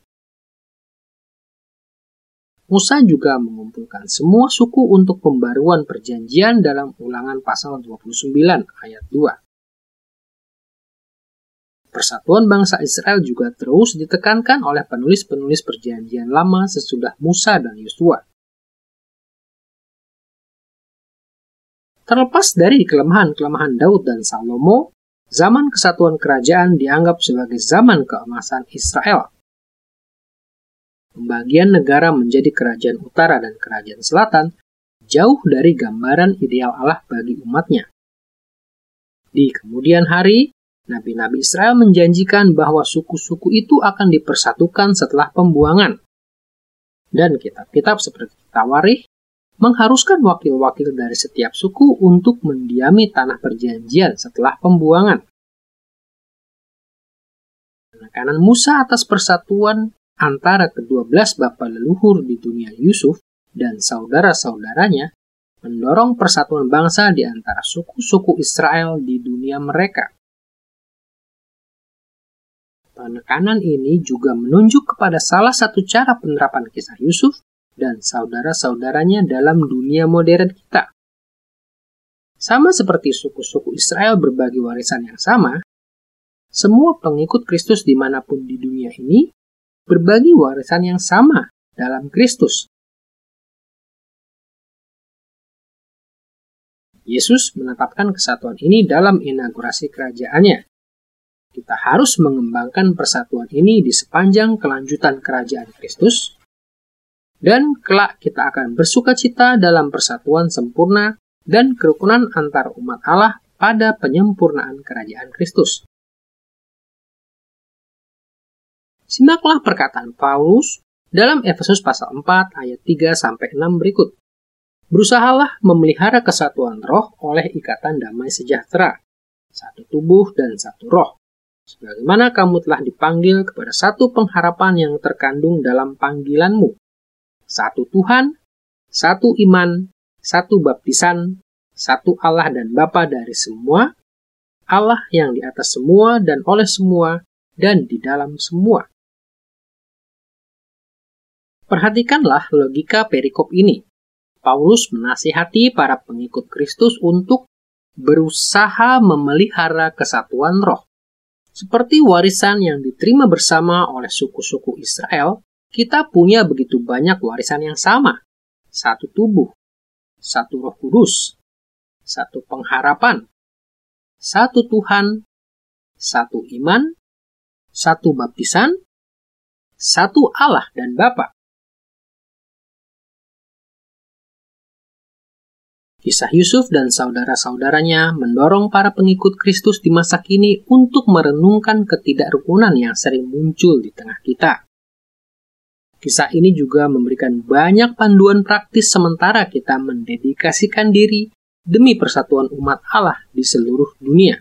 Musa juga mengumpulkan semua suku untuk pembaruan perjanjian dalam Ulangan pasal dua puluh sembilan ayat dua. Persatuan bangsa Israel juga terus ditekankan oleh penulis-penulis perjanjian lama sesudah Musa dan Yosua. Terlepas dari kelemahan-kelemahan Daud dan Salomo, zaman kesatuan kerajaan dianggap sebagai zaman keemasan Israel. Pembagian negara menjadi kerajaan utara dan kerajaan selatan jauh dari gambaran ideal Allah bagi umatnya. Di kemudian hari, nabi-nabi Israel menjanjikan bahwa suku-suku itu akan dipersatukan setelah pembuangan. Dan kitab-kitab seperti Tawarikh mengharuskan wakil-wakil dari setiap suku untuk mendiami tanah perjanjian setelah pembuangan. Penekanan Musa atas persatuan antara kedua belas bapa leluhur di dunia Yusuf dan saudara-saudaranya mendorong persatuan bangsa di antara suku-suku Israel di dunia mereka. Penekanan ini juga menunjuk kepada salah satu cara penerapan kisah Yusuf dan saudara-saudaranya dalam dunia modern kita. Sama seperti suku-suku Israel berbagi warisan yang sama, semua pengikut Kristus dimanapun di dunia ini berbagi warisan yang sama dalam Kristus. Yesus menetapkan kesatuan ini dalam inaugurasi kerajaannya. Kita harus mengembangkan persatuan ini di sepanjang kelanjutan kerajaan Kristus, dan kelak kita akan bersukacita dalam persatuan sempurna dan kerukunan antar umat Allah pada penyempurnaan kerajaan Kristus. Simaklah perkataan Paulus dalam Efesus pasal empat ayat tiga sampai enam berikut. Berusahalah memelihara kesatuan roh oleh ikatan damai sejahtera, satu tubuh dan satu roh, sebagaimana kamu telah dipanggil kepada satu pengharapan yang terkandung dalam panggilanmu, satu Tuhan, satu iman, satu baptisan, satu Allah dan Bapa dari semua, Allah yang di atas semua dan oleh semua dan di dalam semua. Perhatikanlah logika perikop ini. Paulus menasihati para pengikut Kristus untuk berusaha memelihara kesatuan roh. Seperti warisan yang diterima bersama oleh suku-suku Israel, kita punya begitu banyak warisan yang sama. Satu tubuh, satu Roh Kudus, satu pengharapan, satu Tuhan, satu iman, satu baptisan, satu Allah dan Bapa. Kisah Yusuf dan saudara-saudaranya mendorong para pengikut Kristus di masa kini untuk merenungkan ketidakrukunan yang sering muncul di tengah kita. Kisah ini juga memberikan banyak panduan praktis sementara kita mendedikasikan diri demi persatuan umat Allah di seluruh dunia.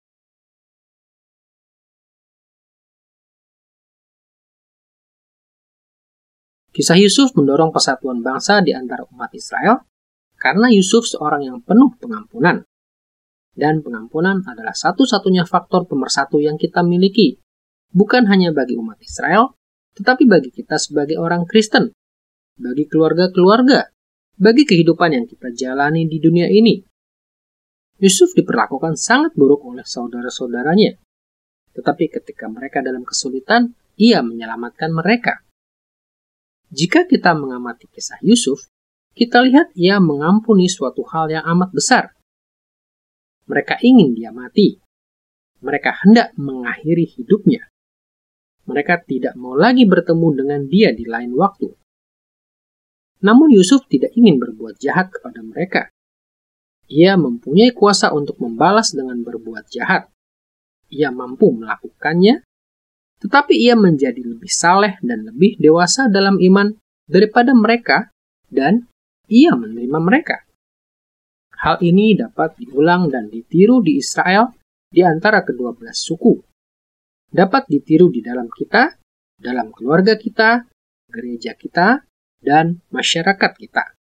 Kisah Yusuf mendorong persatuan bangsa di antara umat Israel, karena Yusuf seorang yang penuh pengampunan. Dan pengampunan adalah satu-satunya faktor pemersatu yang kita miliki, bukan hanya bagi umat Israel, tetapi bagi kita sebagai orang Kristen, bagi keluarga-keluarga, bagi kehidupan yang kita jalani di dunia ini. Yusuf diperlakukan sangat buruk oleh saudara-saudaranya, tetapi ketika mereka dalam kesulitan, ia menyelamatkan mereka. Jika kita mengamati kisah Yusuf, kita lihat ia mengampuni suatu hal yang amat besar. Mereka ingin dia mati. Mereka hendak mengakhiri hidupnya. Mereka tidak mau lagi bertemu dengan dia di lain waktu. Namun Yusuf tidak ingin berbuat jahat kepada mereka. Ia mempunyai kuasa untuk membalas dengan berbuat jahat. Ia mampu melakukannya, tetapi ia menjadi lebih saleh dan lebih dewasa dalam iman daripada mereka, dan ia menerima mereka. Hal ini dapat diulang dan ditiru di Israel di antara kedua belas suku. Dapat ditiru di dalam kita, dalam keluarga kita, gereja kita, dan masyarakat kita.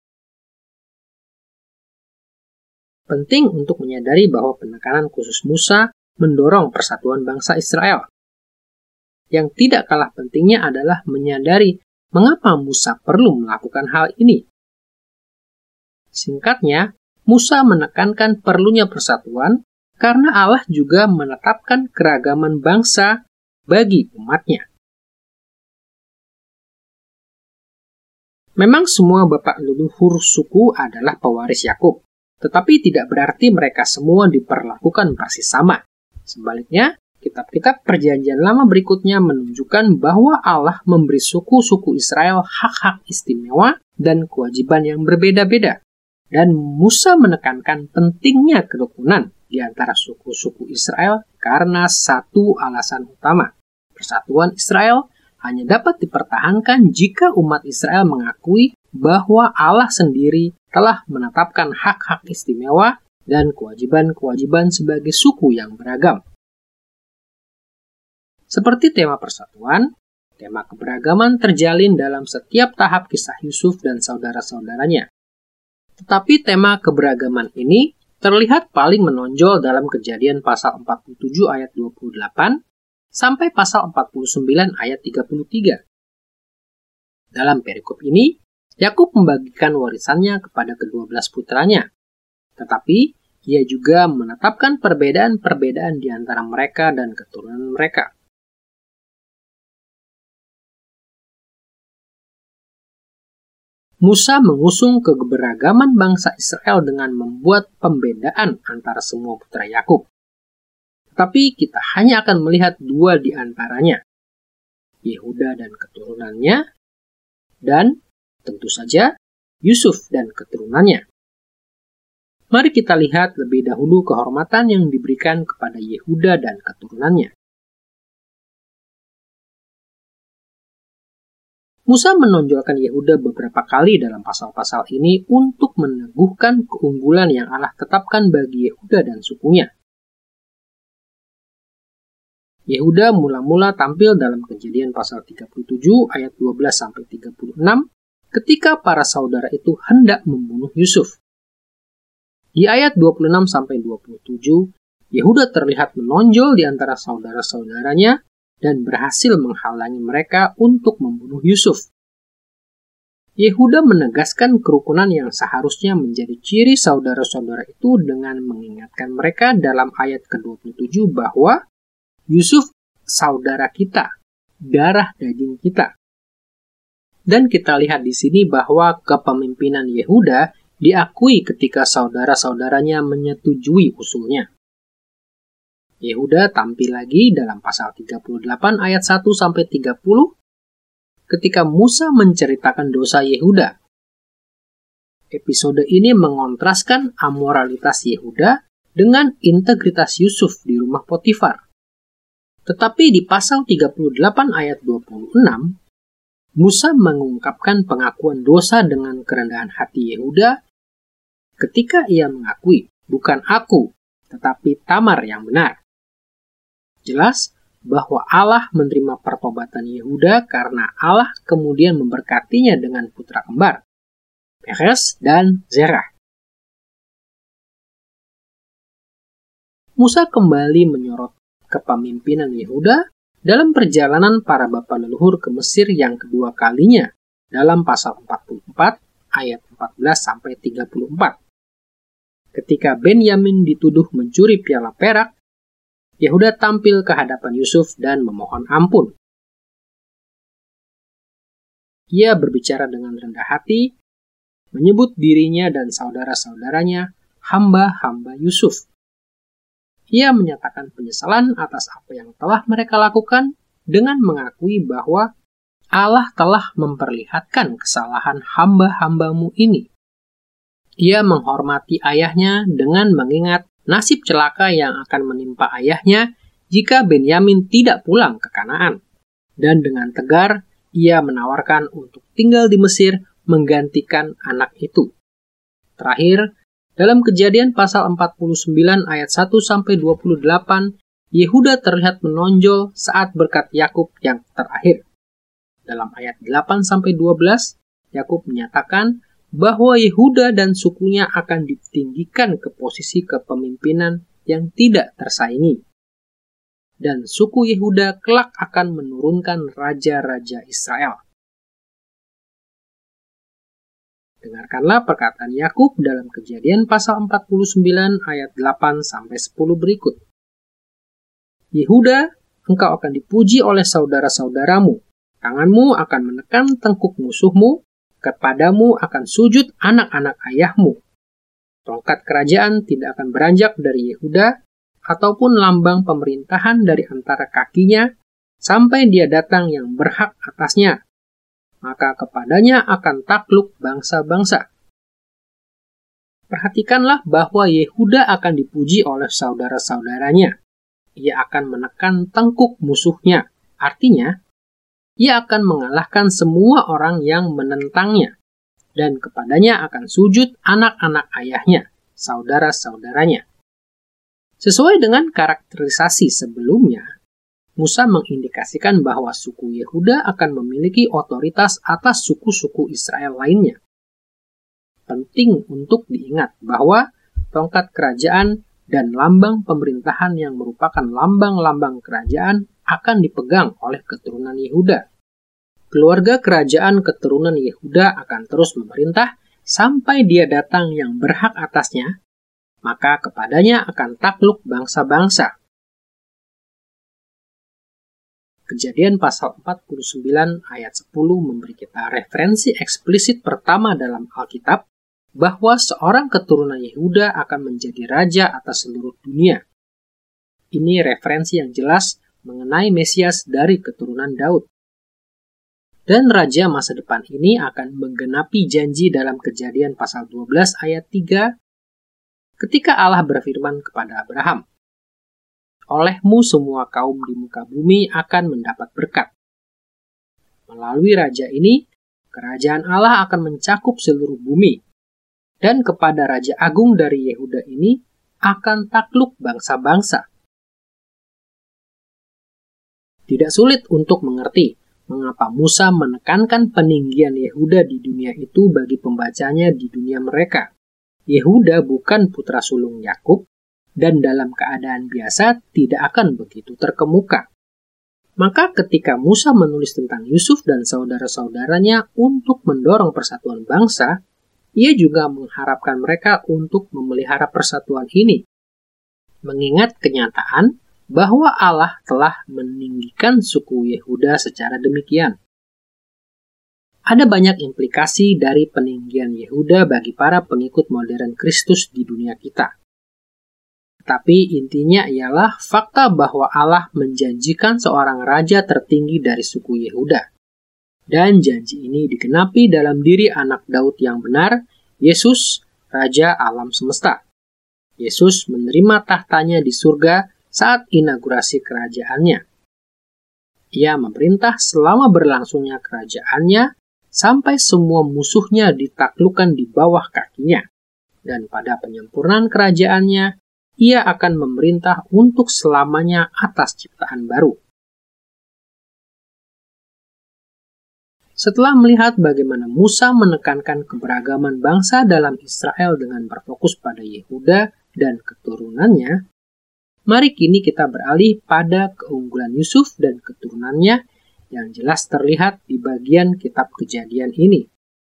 Penting untuk menyadari bahwa penekanan khusus Musa mendorong persatuan bangsa Israel. Yang tidak kalah pentingnya adalah menyadari mengapa Musa perlu melakukan hal ini. Singkatnya, Musa menekankan perlunya persatuan karena Allah juga menetapkan keragaman bangsa bagi umatnya. Memang semua bapak leluhur suku adalah pewaris Yakub, tetapi tidak berarti mereka semua diperlakukan persis sama. Sebaliknya, kitab-kitab perjanjian lama berikutnya menunjukkan bahwa Allah memberi suku-suku Israel hak-hak istimewa dan kewajiban yang berbeda-beda. Dan Musa menekankan pentingnya kerukunan di antara suku-suku Israel karena satu alasan utama. Persatuan Israel hanya dapat dipertahankan jika umat Israel mengakui bahwa Allah sendiri telah menetapkan hak-hak istimewa dan kewajiban-kewajiban sebagai suku yang beragam. Seperti tema persatuan, tema keberagaman terjalin dalam setiap tahap kisah Yusuf dan saudara-saudaranya. Tetapi tema keberagaman ini terlihat paling menonjol dalam Kejadian pasal empat puluh tujuh ayat dua puluh delapan sampai pasal empat puluh sembilan ayat tiga puluh tiga. Dalam perikop ini, Yakub membagikan warisannya kepada kedua belas putranya. Tetapi, ia juga menetapkan perbedaan-perbedaan di antara mereka dan keturunan mereka. Musa mengusung keberagaman bangsa Israel dengan membuat pembedaan antara semua putra Yakub. Tetapi kita hanya akan melihat dua di antaranya, Yehuda dan keturunannya, dan tentu saja Yusuf dan keturunannya. Mari kita lihat lebih dahulu kehormatan yang diberikan kepada Yehuda dan keturunannya. Musa menonjolkan Yehuda beberapa kali dalam pasal-pasal ini untuk meneguhkan keunggulan yang Allah tetapkan bagi Yehuda dan sukunya. Yehuda mula-mula tampil dalam Kejadian pasal tiga puluh tujuh ayat dua belas sampai tiga puluh enam ketika para saudara itu hendak membunuh Yusuf. Di ayat dua puluh enam sampai dua puluh tujuh, Yehuda terlihat menonjol di antara saudara-saudaranya dan berhasil menghalangi mereka untuk membunuh Yusuf. Yehuda menegaskan kerukunan yang seharusnya menjadi ciri saudara-saudara itu dengan mengingatkan mereka dalam ayat ke dua puluh tujuh bahwa Yusuf saudara kita, darah daging kita. Dan kita lihat di sini bahwa kepemimpinan Yehuda diakui ketika saudara-saudaranya menyetujui usulnya. Yehuda tampil lagi dalam pasal tiga puluh delapan ayat satu sampai tiga puluh ketika Musa menceritakan dosa Yehuda. Episode ini mengontraskan amoralitas Yehuda dengan integritas Yusuf di rumah Potifar. Tetapi di pasal tiga puluh delapan ayat dua puluh enam, Musa mengungkapkan pengakuan dosa dengan kerendahan hati Yehuda ketika ia mengakui, bukan aku, tetapi Tamar yang benar. Jelas bahwa Allah menerima pertobatan Yehuda karena Allah kemudian memberkatinya dengan putra kembar, Peres dan Zerah. Musa kembali menyorot kepemimpinan Yehuda dalam perjalanan para bapa leluhur ke Mesir yang kedua kalinya dalam pasal empat puluh empat ayat empat belas sampai tiga puluh empat. Ketika Benyamin dituduh mencuri piala perak, Yehuda tampil ke hadapan Yusuf dan memohon ampun. Ia berbicara dengan rendah hati, menyebut dirinya dan saudara-saudaranya hamba-hamba Yusuf. Ia menyatakan penyesalan atas apa yang telah mereka lakukan dengan mengakui bahwa Allah telah memperlihatkan kesalahan hamba-hambamu ini. Ia menghormati ayahnya dengan mengingat nasib celaka yang akan menimpa ayahnya jika Benyamin tidak pulang ke Kanaan. Dan dengan tegar, ia menawarkan untuk tinggal di Mesir menggantikan anak itu. Terakhir, dalam Kejadian pasal empat puluh sembilan ayat satu sampai dua puluh delapan, Yehuda terlihat menonjol saat berkat Yakub yang terakhir. Dalam ayat delapan sampai dua belas, Yakub menyatakan bahwa Yehuda dan sukunya akan ditinggikan ke posisi kepemimpinan yang tidak tersaingi. Dan suku Yehuda kelak akan menurunkan raja-raja Israel. Dengarkanlah perkataan Yakub dalam Kejadian pasal empat puluh sembilan ayat delapan sampai sepuluh berikut. Yehuda, engkau akan dipuji oleh saudara-saudaramu. Tanganmu akan menekan tengkuk musuhmu. Kepadamu akan sujud anak-anak ayahmu. Tongkat kerajaan tidak akan beranjak dari Yehuda, ataupun lambang pemerintahan dari antara kakinya, sampai dia datang yang berhak atasnya. Maka kepadanya akan takluk bangsa-bangsa. Perhatikanlah bahwa Yehuda akan dipuji oleh saudara-saudaranya. Ia akan menekan tengkuk musuhnya. Artinya, ia akan mengalahkan semua orang yang menentangnya, dan kepadanya akan sujud anak-anak ayahnya, saudara-saudaranya. Sesuai dengan karakterisasi sebelumnya, Musa mengindikasikan bahwa suku Yehuda akan memiliki otoritas atas suku-suku Israel lainnya. Penting untuk diingat bahwa tongkat kerajaan dan lambang pemerintahan yang merupakan lambang-lambang kerajaan akan dipegang oleh keturunan Yehuda. Keluarga kerajaan keturunan Yehuda akan terus memerintah sampai dia datang yang berhak atasnya, maka kepadanya akan takluk bangsa-bangsa. Kejadian pasal empat puluh sembilan ayat sepuluh memberi kita referensi eksplisit pertama dalam Alkitab bahwa seorang keturunan Yehuda akan menjadi raja atas seluruh dunia. Ini referensi yang jelas mengenai Mesias dari keturunan Daud. Dan raja masa depan ini akan menggenapi janji dalam Kejadian pasal dua belas ayat tiga ketika Allah berfirman kepada Abraham, "Olehmu semua kaum di muka bumi akan mendapat berkat." Melalui raja ini, kerajaan Allah akan mencakup seluruh bumi. Dan kepada Raja Agung dari Yehuda ini akan takluk bangsa-bangsa. Tidak sulit untuk mengerti mengapa Musa menekankan peninggian Yehuda di dunia itu bagi pembacanya di dunia mereka. Yehuda bukan putra sulung Yakub, dan dalam keadaan biasa tidak akan begitu terkemuka. Maka ketika Musa menulis tentang Yusuf dan saudara-saudaranya untuk mendorong persatuan bangsa, ia juga mengharapkan mereka untuk memelihara persatuan ini. Mengingat kenyataan bahwa Allah telah meninggikan suku Yehuda secara demikian. Ada banyak implikasi dari peninggian Yehuda bagi para pengikut modern Kristus di dunia kita. Tapi intinya ialah fakta bahwa Allah menjanjikan seorang raja tertinggi dari suku Yehuda. Dan janji ini digenapi dalam diri anak Daud yang benar, Yesus, Raja alam semesta. Yesus menerima tahtanya di surga saat inaugurasi kerajaannya. Ia memerintah selama berlangsungnya kerajaannya sampai semua musuhnya ditaklukkan di bawah kakinya. Dan pada penyempurnaan kerajaannya, ia akan memerintah untuk selamanya atas ciptaan baru. Setelah melihat bagaimana Musa menekankan keberagaman bangsa dalam Israel dengan berfokus pada Yehuda dan keturunannya, mari kini kita beralih pada keunggulan Yusuf dan keturunannya yang jelas terlihat di bagian kitab Kejadian ini.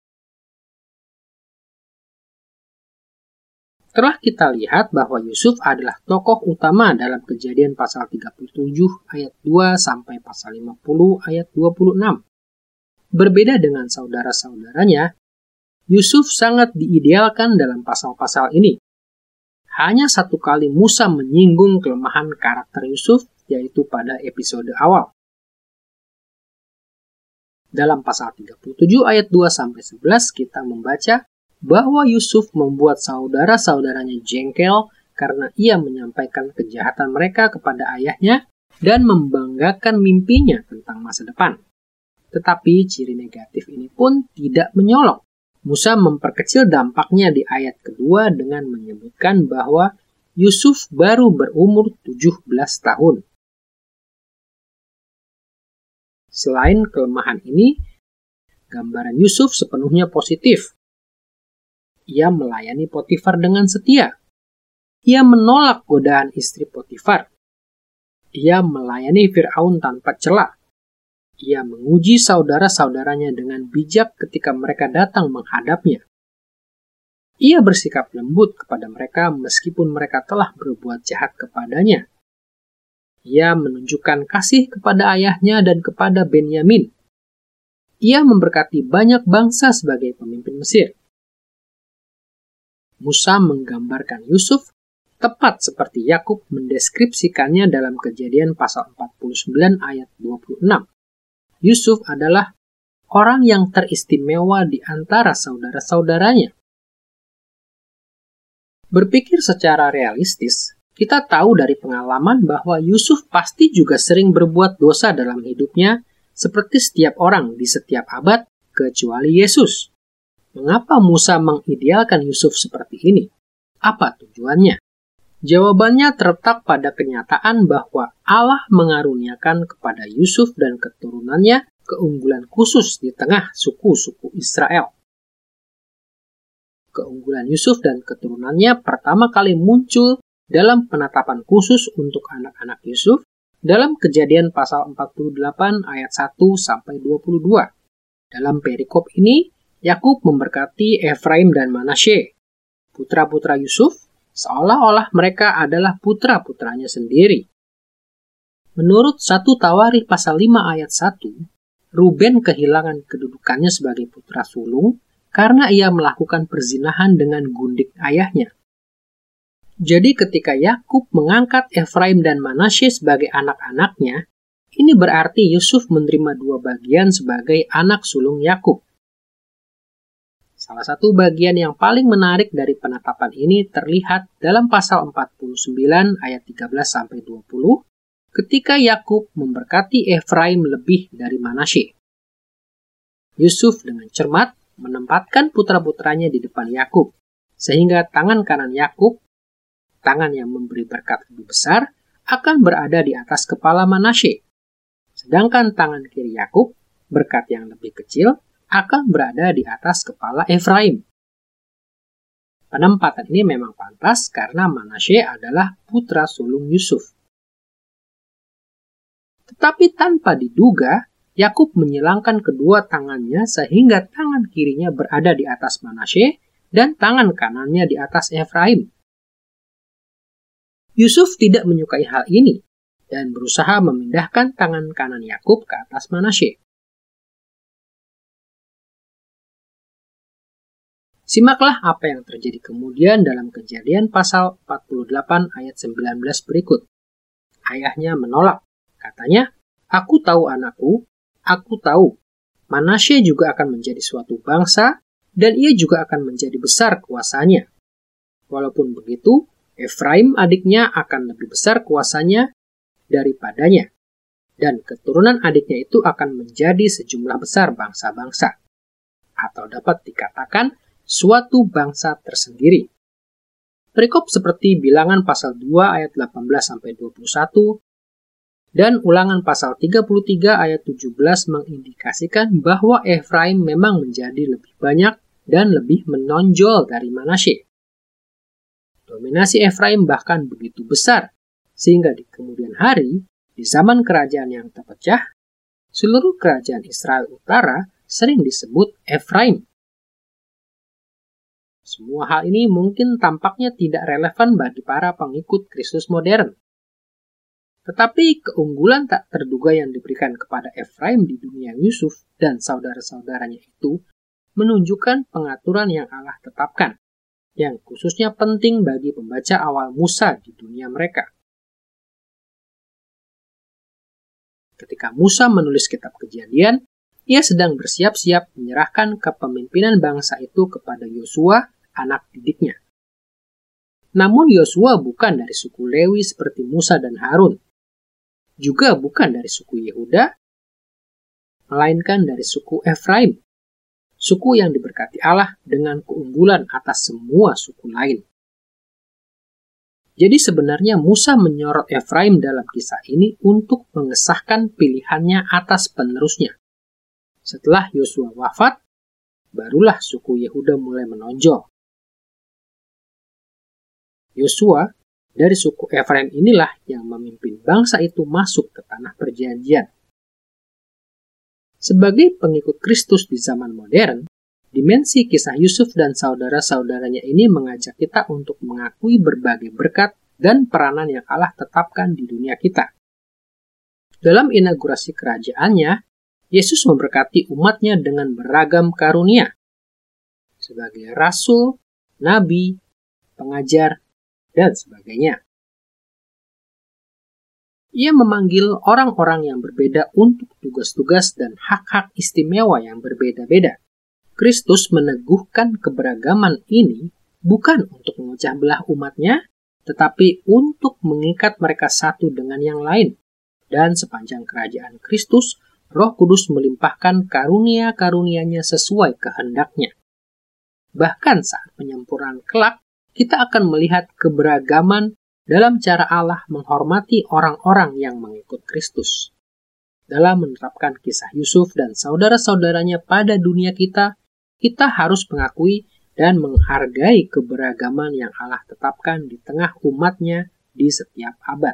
Setelah kita lihat bahwa Yusuf adalah tokoh utama dalam Kejadian pasal tiga puluh tujuh ayat dua sampai pasal lima puluh ayat dua puluh enam. Berbeda dengan saudara-saudaranya, Yusuf sangat diidealkan dalam pasal-pasal ini. Hanya satu kali Musa menyinggung kelemahan karakter Yusuf, yaitu pada episode awal. Dalam pasal tiga puluh tujuh ayat dua sampai sebelas kita membaca bahwa Yusuf membuat saudara-saudaranya jengkel karena ia menyampaikan kejahatan mereka kepada ayahnya dan membanggakan mimpinya tentang masa depan. Tetapi ciri negatif ini pun tidak menyolok. Musa memperkecil dampaknya di ayat kedua dengan menyebutkan bahwa Yusuf baru berumur tujuh belas tahun. Selain kelemahan ini, gambaran Yusuf sepenuhnya positif. Ia melayani Potifar dengan setia. Ia menolak godaan istri Potifar. Ia melayani Fir'aun tanpa cela. Ia menguji saudara-saudaranya dengan bijak ketika mereka datang menghadapnya. Ia bersikap lembut kepada mereka meskipun mereka telah berbuat jahat kepadanya. Ia menunjukkan kasih kepada ayahnya dan kepada Benyamin. Ia memberkati banyak bangsa sebagai pemimpin Mesir. Musa menggambarkan Yusuf tepat seperti Yakub mendeskripsikannya dalam Kejadian pasal empat puluh sembilan ayat dua puluh enam. Yusuf adalah orang yang teristimewa di antara saudara-saudaranya. Berpikir secara realistis, kita tahu dari pengalaman bahwa Yusuf pasti juga sering berbuat dosa dalam hidupnya seperti setiap orang di setiap abad kecuali Yesus. Mengapa Musa mengidealkan Yusuf seperti ini? Apa tujuannya? Jawabannya terletak pada kenyataan bahwa Allah mengaruniakan kepada Yusuf dan keturunannya keunggulan khusus di tengah suku-suku Israel. Keunggulan Yusuf dan keturunannya pertama kali muncul dalam penetapan khusus untuk anak-anak Yusuf dalam Kejadian pasal empat puluh delapan ayat satu sampai dua puluh dua. Dalam perikop ini, Yakub memberkati Efraim dan Manasye, putra-putra Yusuf, seolah-olah mereka adalah putra-putranya sendiri. Menurut satu Tawarikh pasal lima ayat satu, Ruben kehilangan kedudukannya sebagai putra sulung karena ia melakukan perzinahan dengan gundik ayahnya. Jadi ketika Yakub mengangkat Efraim dan Manasye sebagai anak-anaknya, ini berarti Yusuf menerima dua bagian sebagai anak sulung Yakub. Salah satu bagian yang paling menarik dari penetapan ini terlihat dalam pasal empat puluh sembilan ayat tiga belas sampai dua puluh ketika Yakub memberkati Efraim lebih dari Manasye. Yusuf dengan cermat menempatkan putra-putranya di depan Yakub, sehingga tangan kanan Yakub, tangan yang memberi berkat lebih besar, akan berada di atas kepala Manasye. Sedangkan tangan kiri Yakub, berkat yang lebih kecil, akan berada di atas kepala Efraim. Penempatan ini memang pantas karena Manasye adalah putra sulung Yusuf. Tetapi tanpa diduga, Yakub menyilangkan kedua tangannya sehingga tangan kirinya berada di atas Manasye dan tangan kanannya di atas Efraim. Yusuf tidak menyukai hal ini dan berusaha memindahkan tangan kanan Yakub ke atas Manasye. Simaklah apa yang terjadi kemudian dalam Kejadian pasal empat puluh delapan ayat sembilan belas berikut. Ayahnya menolak. Katanya, "Aku tahu anakku, aku tahu. Manasye juga akan menjadi suatu bangsa dan ia juga akan menjadi besar kuasanya. Walaupun begitu, Efraim adiknya akan lebih besar kuasanya daripadanya. Dan keturunan adiknya itu akan menjadi sejumlah besar bangsa-bangsa." Atau dapat dikatakan, suatu bangsa tersendiri. Perikop seperti Bilangan pasal dua ayat delapan belas sampai dua puluh satu dan Ulangan pasal tiga puluh tiga ayat tujuh belas mengindikasikan bahwa Efraim memang menjadi lebih banyak dan lebih menonjol dari Manasye. Dominasi Efraim bahkan begitu besar sehingga di kemudian hari, di zaman kerajaan yang terpecah, seluruh kerajaan Israel Utara sering disebut Efraim. Semua hal ini mungkin tampaknya tidak relevan bagi para pengikut Kristus modern. Tetapi keunggulan tak terduga yang diberikan kepada Efraim di dunia Yusuf dan saudara-saudaranya itu menunjukkan pengaturan yang Allah tetapkan, yang khususnya penting bagi pembaca awal Musa di dunia mereka. Ketika Musa menulis kitab Kejadian, ia sedang bersiap-siap menyerahkan kepemimpinan bangsa itu kepada Yosua, anak didiknya. Namun Yosua bukan dari suku Lewi seperti Musa dan Harun, juga bukan dari suku Yehuda, melainkan dari suku Efraim, suku yang diberkati Allah dengan keunggulan atas semua suku lain. Jadi sebenarnya Musa menyorot Efraim dalam kisah ini untuk mengesahkan pilihannya atas penerusnya. Setelah Yosua wafat, barulah suku Yehuda mulai menonjol. Yosua dari suku Efraim inilah yang memimpin bangsa itu masuk ke tanah perjanjian. Sebagai pengikut Kristus di zaman modern, dimensi kisah Yusuf dan saudara-saudaranya ini mengajak kita untuk mengakui berbagai berkat dan peranan yang Allah tetapkan di dunia kita. Dalam inaugurasi kerajaannya, Yesus memberkati umatnya dengan beragam karunia. Sebagai rasul, nabi, pengajar, dan sebagainya. Ia memanggil orang-orang yang berbeda untuk tugas-tugas dan hak-hak istimewa yang berbeda-beda. Kristus meneguhkan keberagaman ini bukan untuk memecah belah umatnya, tetapi untuk mengikat mereka satu dengan yang lain. Dan sepanjang kerajaan Kristus, Roh Kudus melimpahkan karunia-karunia-Nya sesuai kehendaknya. Bahkan saat penyempurnaan kelak, kita akan melihat keberagaman dalam cara Allah menghormati orang-orang yang mengikut Kristus. Dalam menerapkan kisah Yusuf dan saudara-saudaranya pada dunia kita, kita harus mengakui dan menghargai keberagaman yang Allah tetapkan di tengah umat-Nya di setiap abad.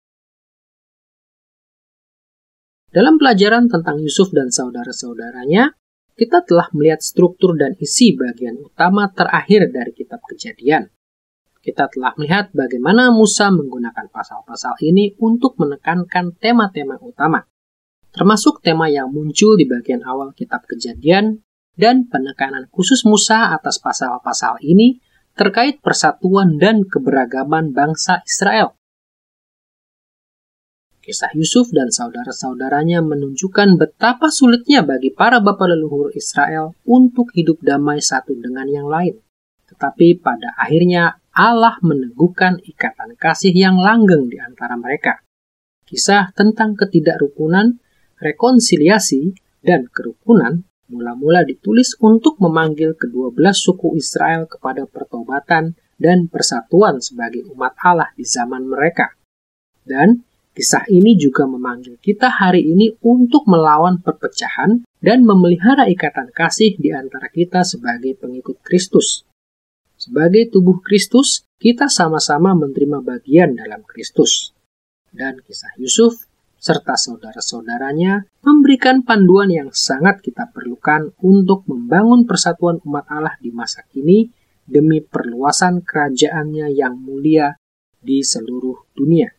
Dalam pelajaran tentang Yusuf dan saudara-saudaranya, kita telah melihat struktur dan isi bagian utama terakhir dari kitab Kejadian. Kita telah melihat bagaimana Musa menggunakan pasal-pasal ini untuk menekankan tema-tema utama, termasuk tema yang muncul di bagian awal kitab Kejadian dan penekanan khusus Musa atas pasal-pasal ini terkait persatuan dan keberagaman bangsa Israel. Kisah Yusuf dan saudara-saudaranya menunjukkan betapa sulitnya bagi para bapa leluhur Israel untuk hidup damai satu dengan yang lain. Tetapi pada akhirnya Allah meneguhkan ikatan kasih yang langgeng di antara mereka. Kisah tentang ketidakrukunan, rekonsiliasi, dan kerukunan mula-mula ditulis untuk memanggil kedua belas suku Israel kepada pertobatan dan persatuan sebagai umat Allah di zaman mereka. Dan kisah ini juga memanggil kita hari ini untuk melawan perpecahan dan memelihara ikatan kasih di antara kita sebagai pengikut Kristus. Sebagai tubuh Kristus, kita sama-sama menerima bagian dalam Kristus. Dan kisah Yusuf serta saudara-saudaranya memberikan panduan yang sangat kita perlukan untuk membangun persatuan umat Allah di masa kini demi perluasan kerajaannya yang mulia di seluruh dunia.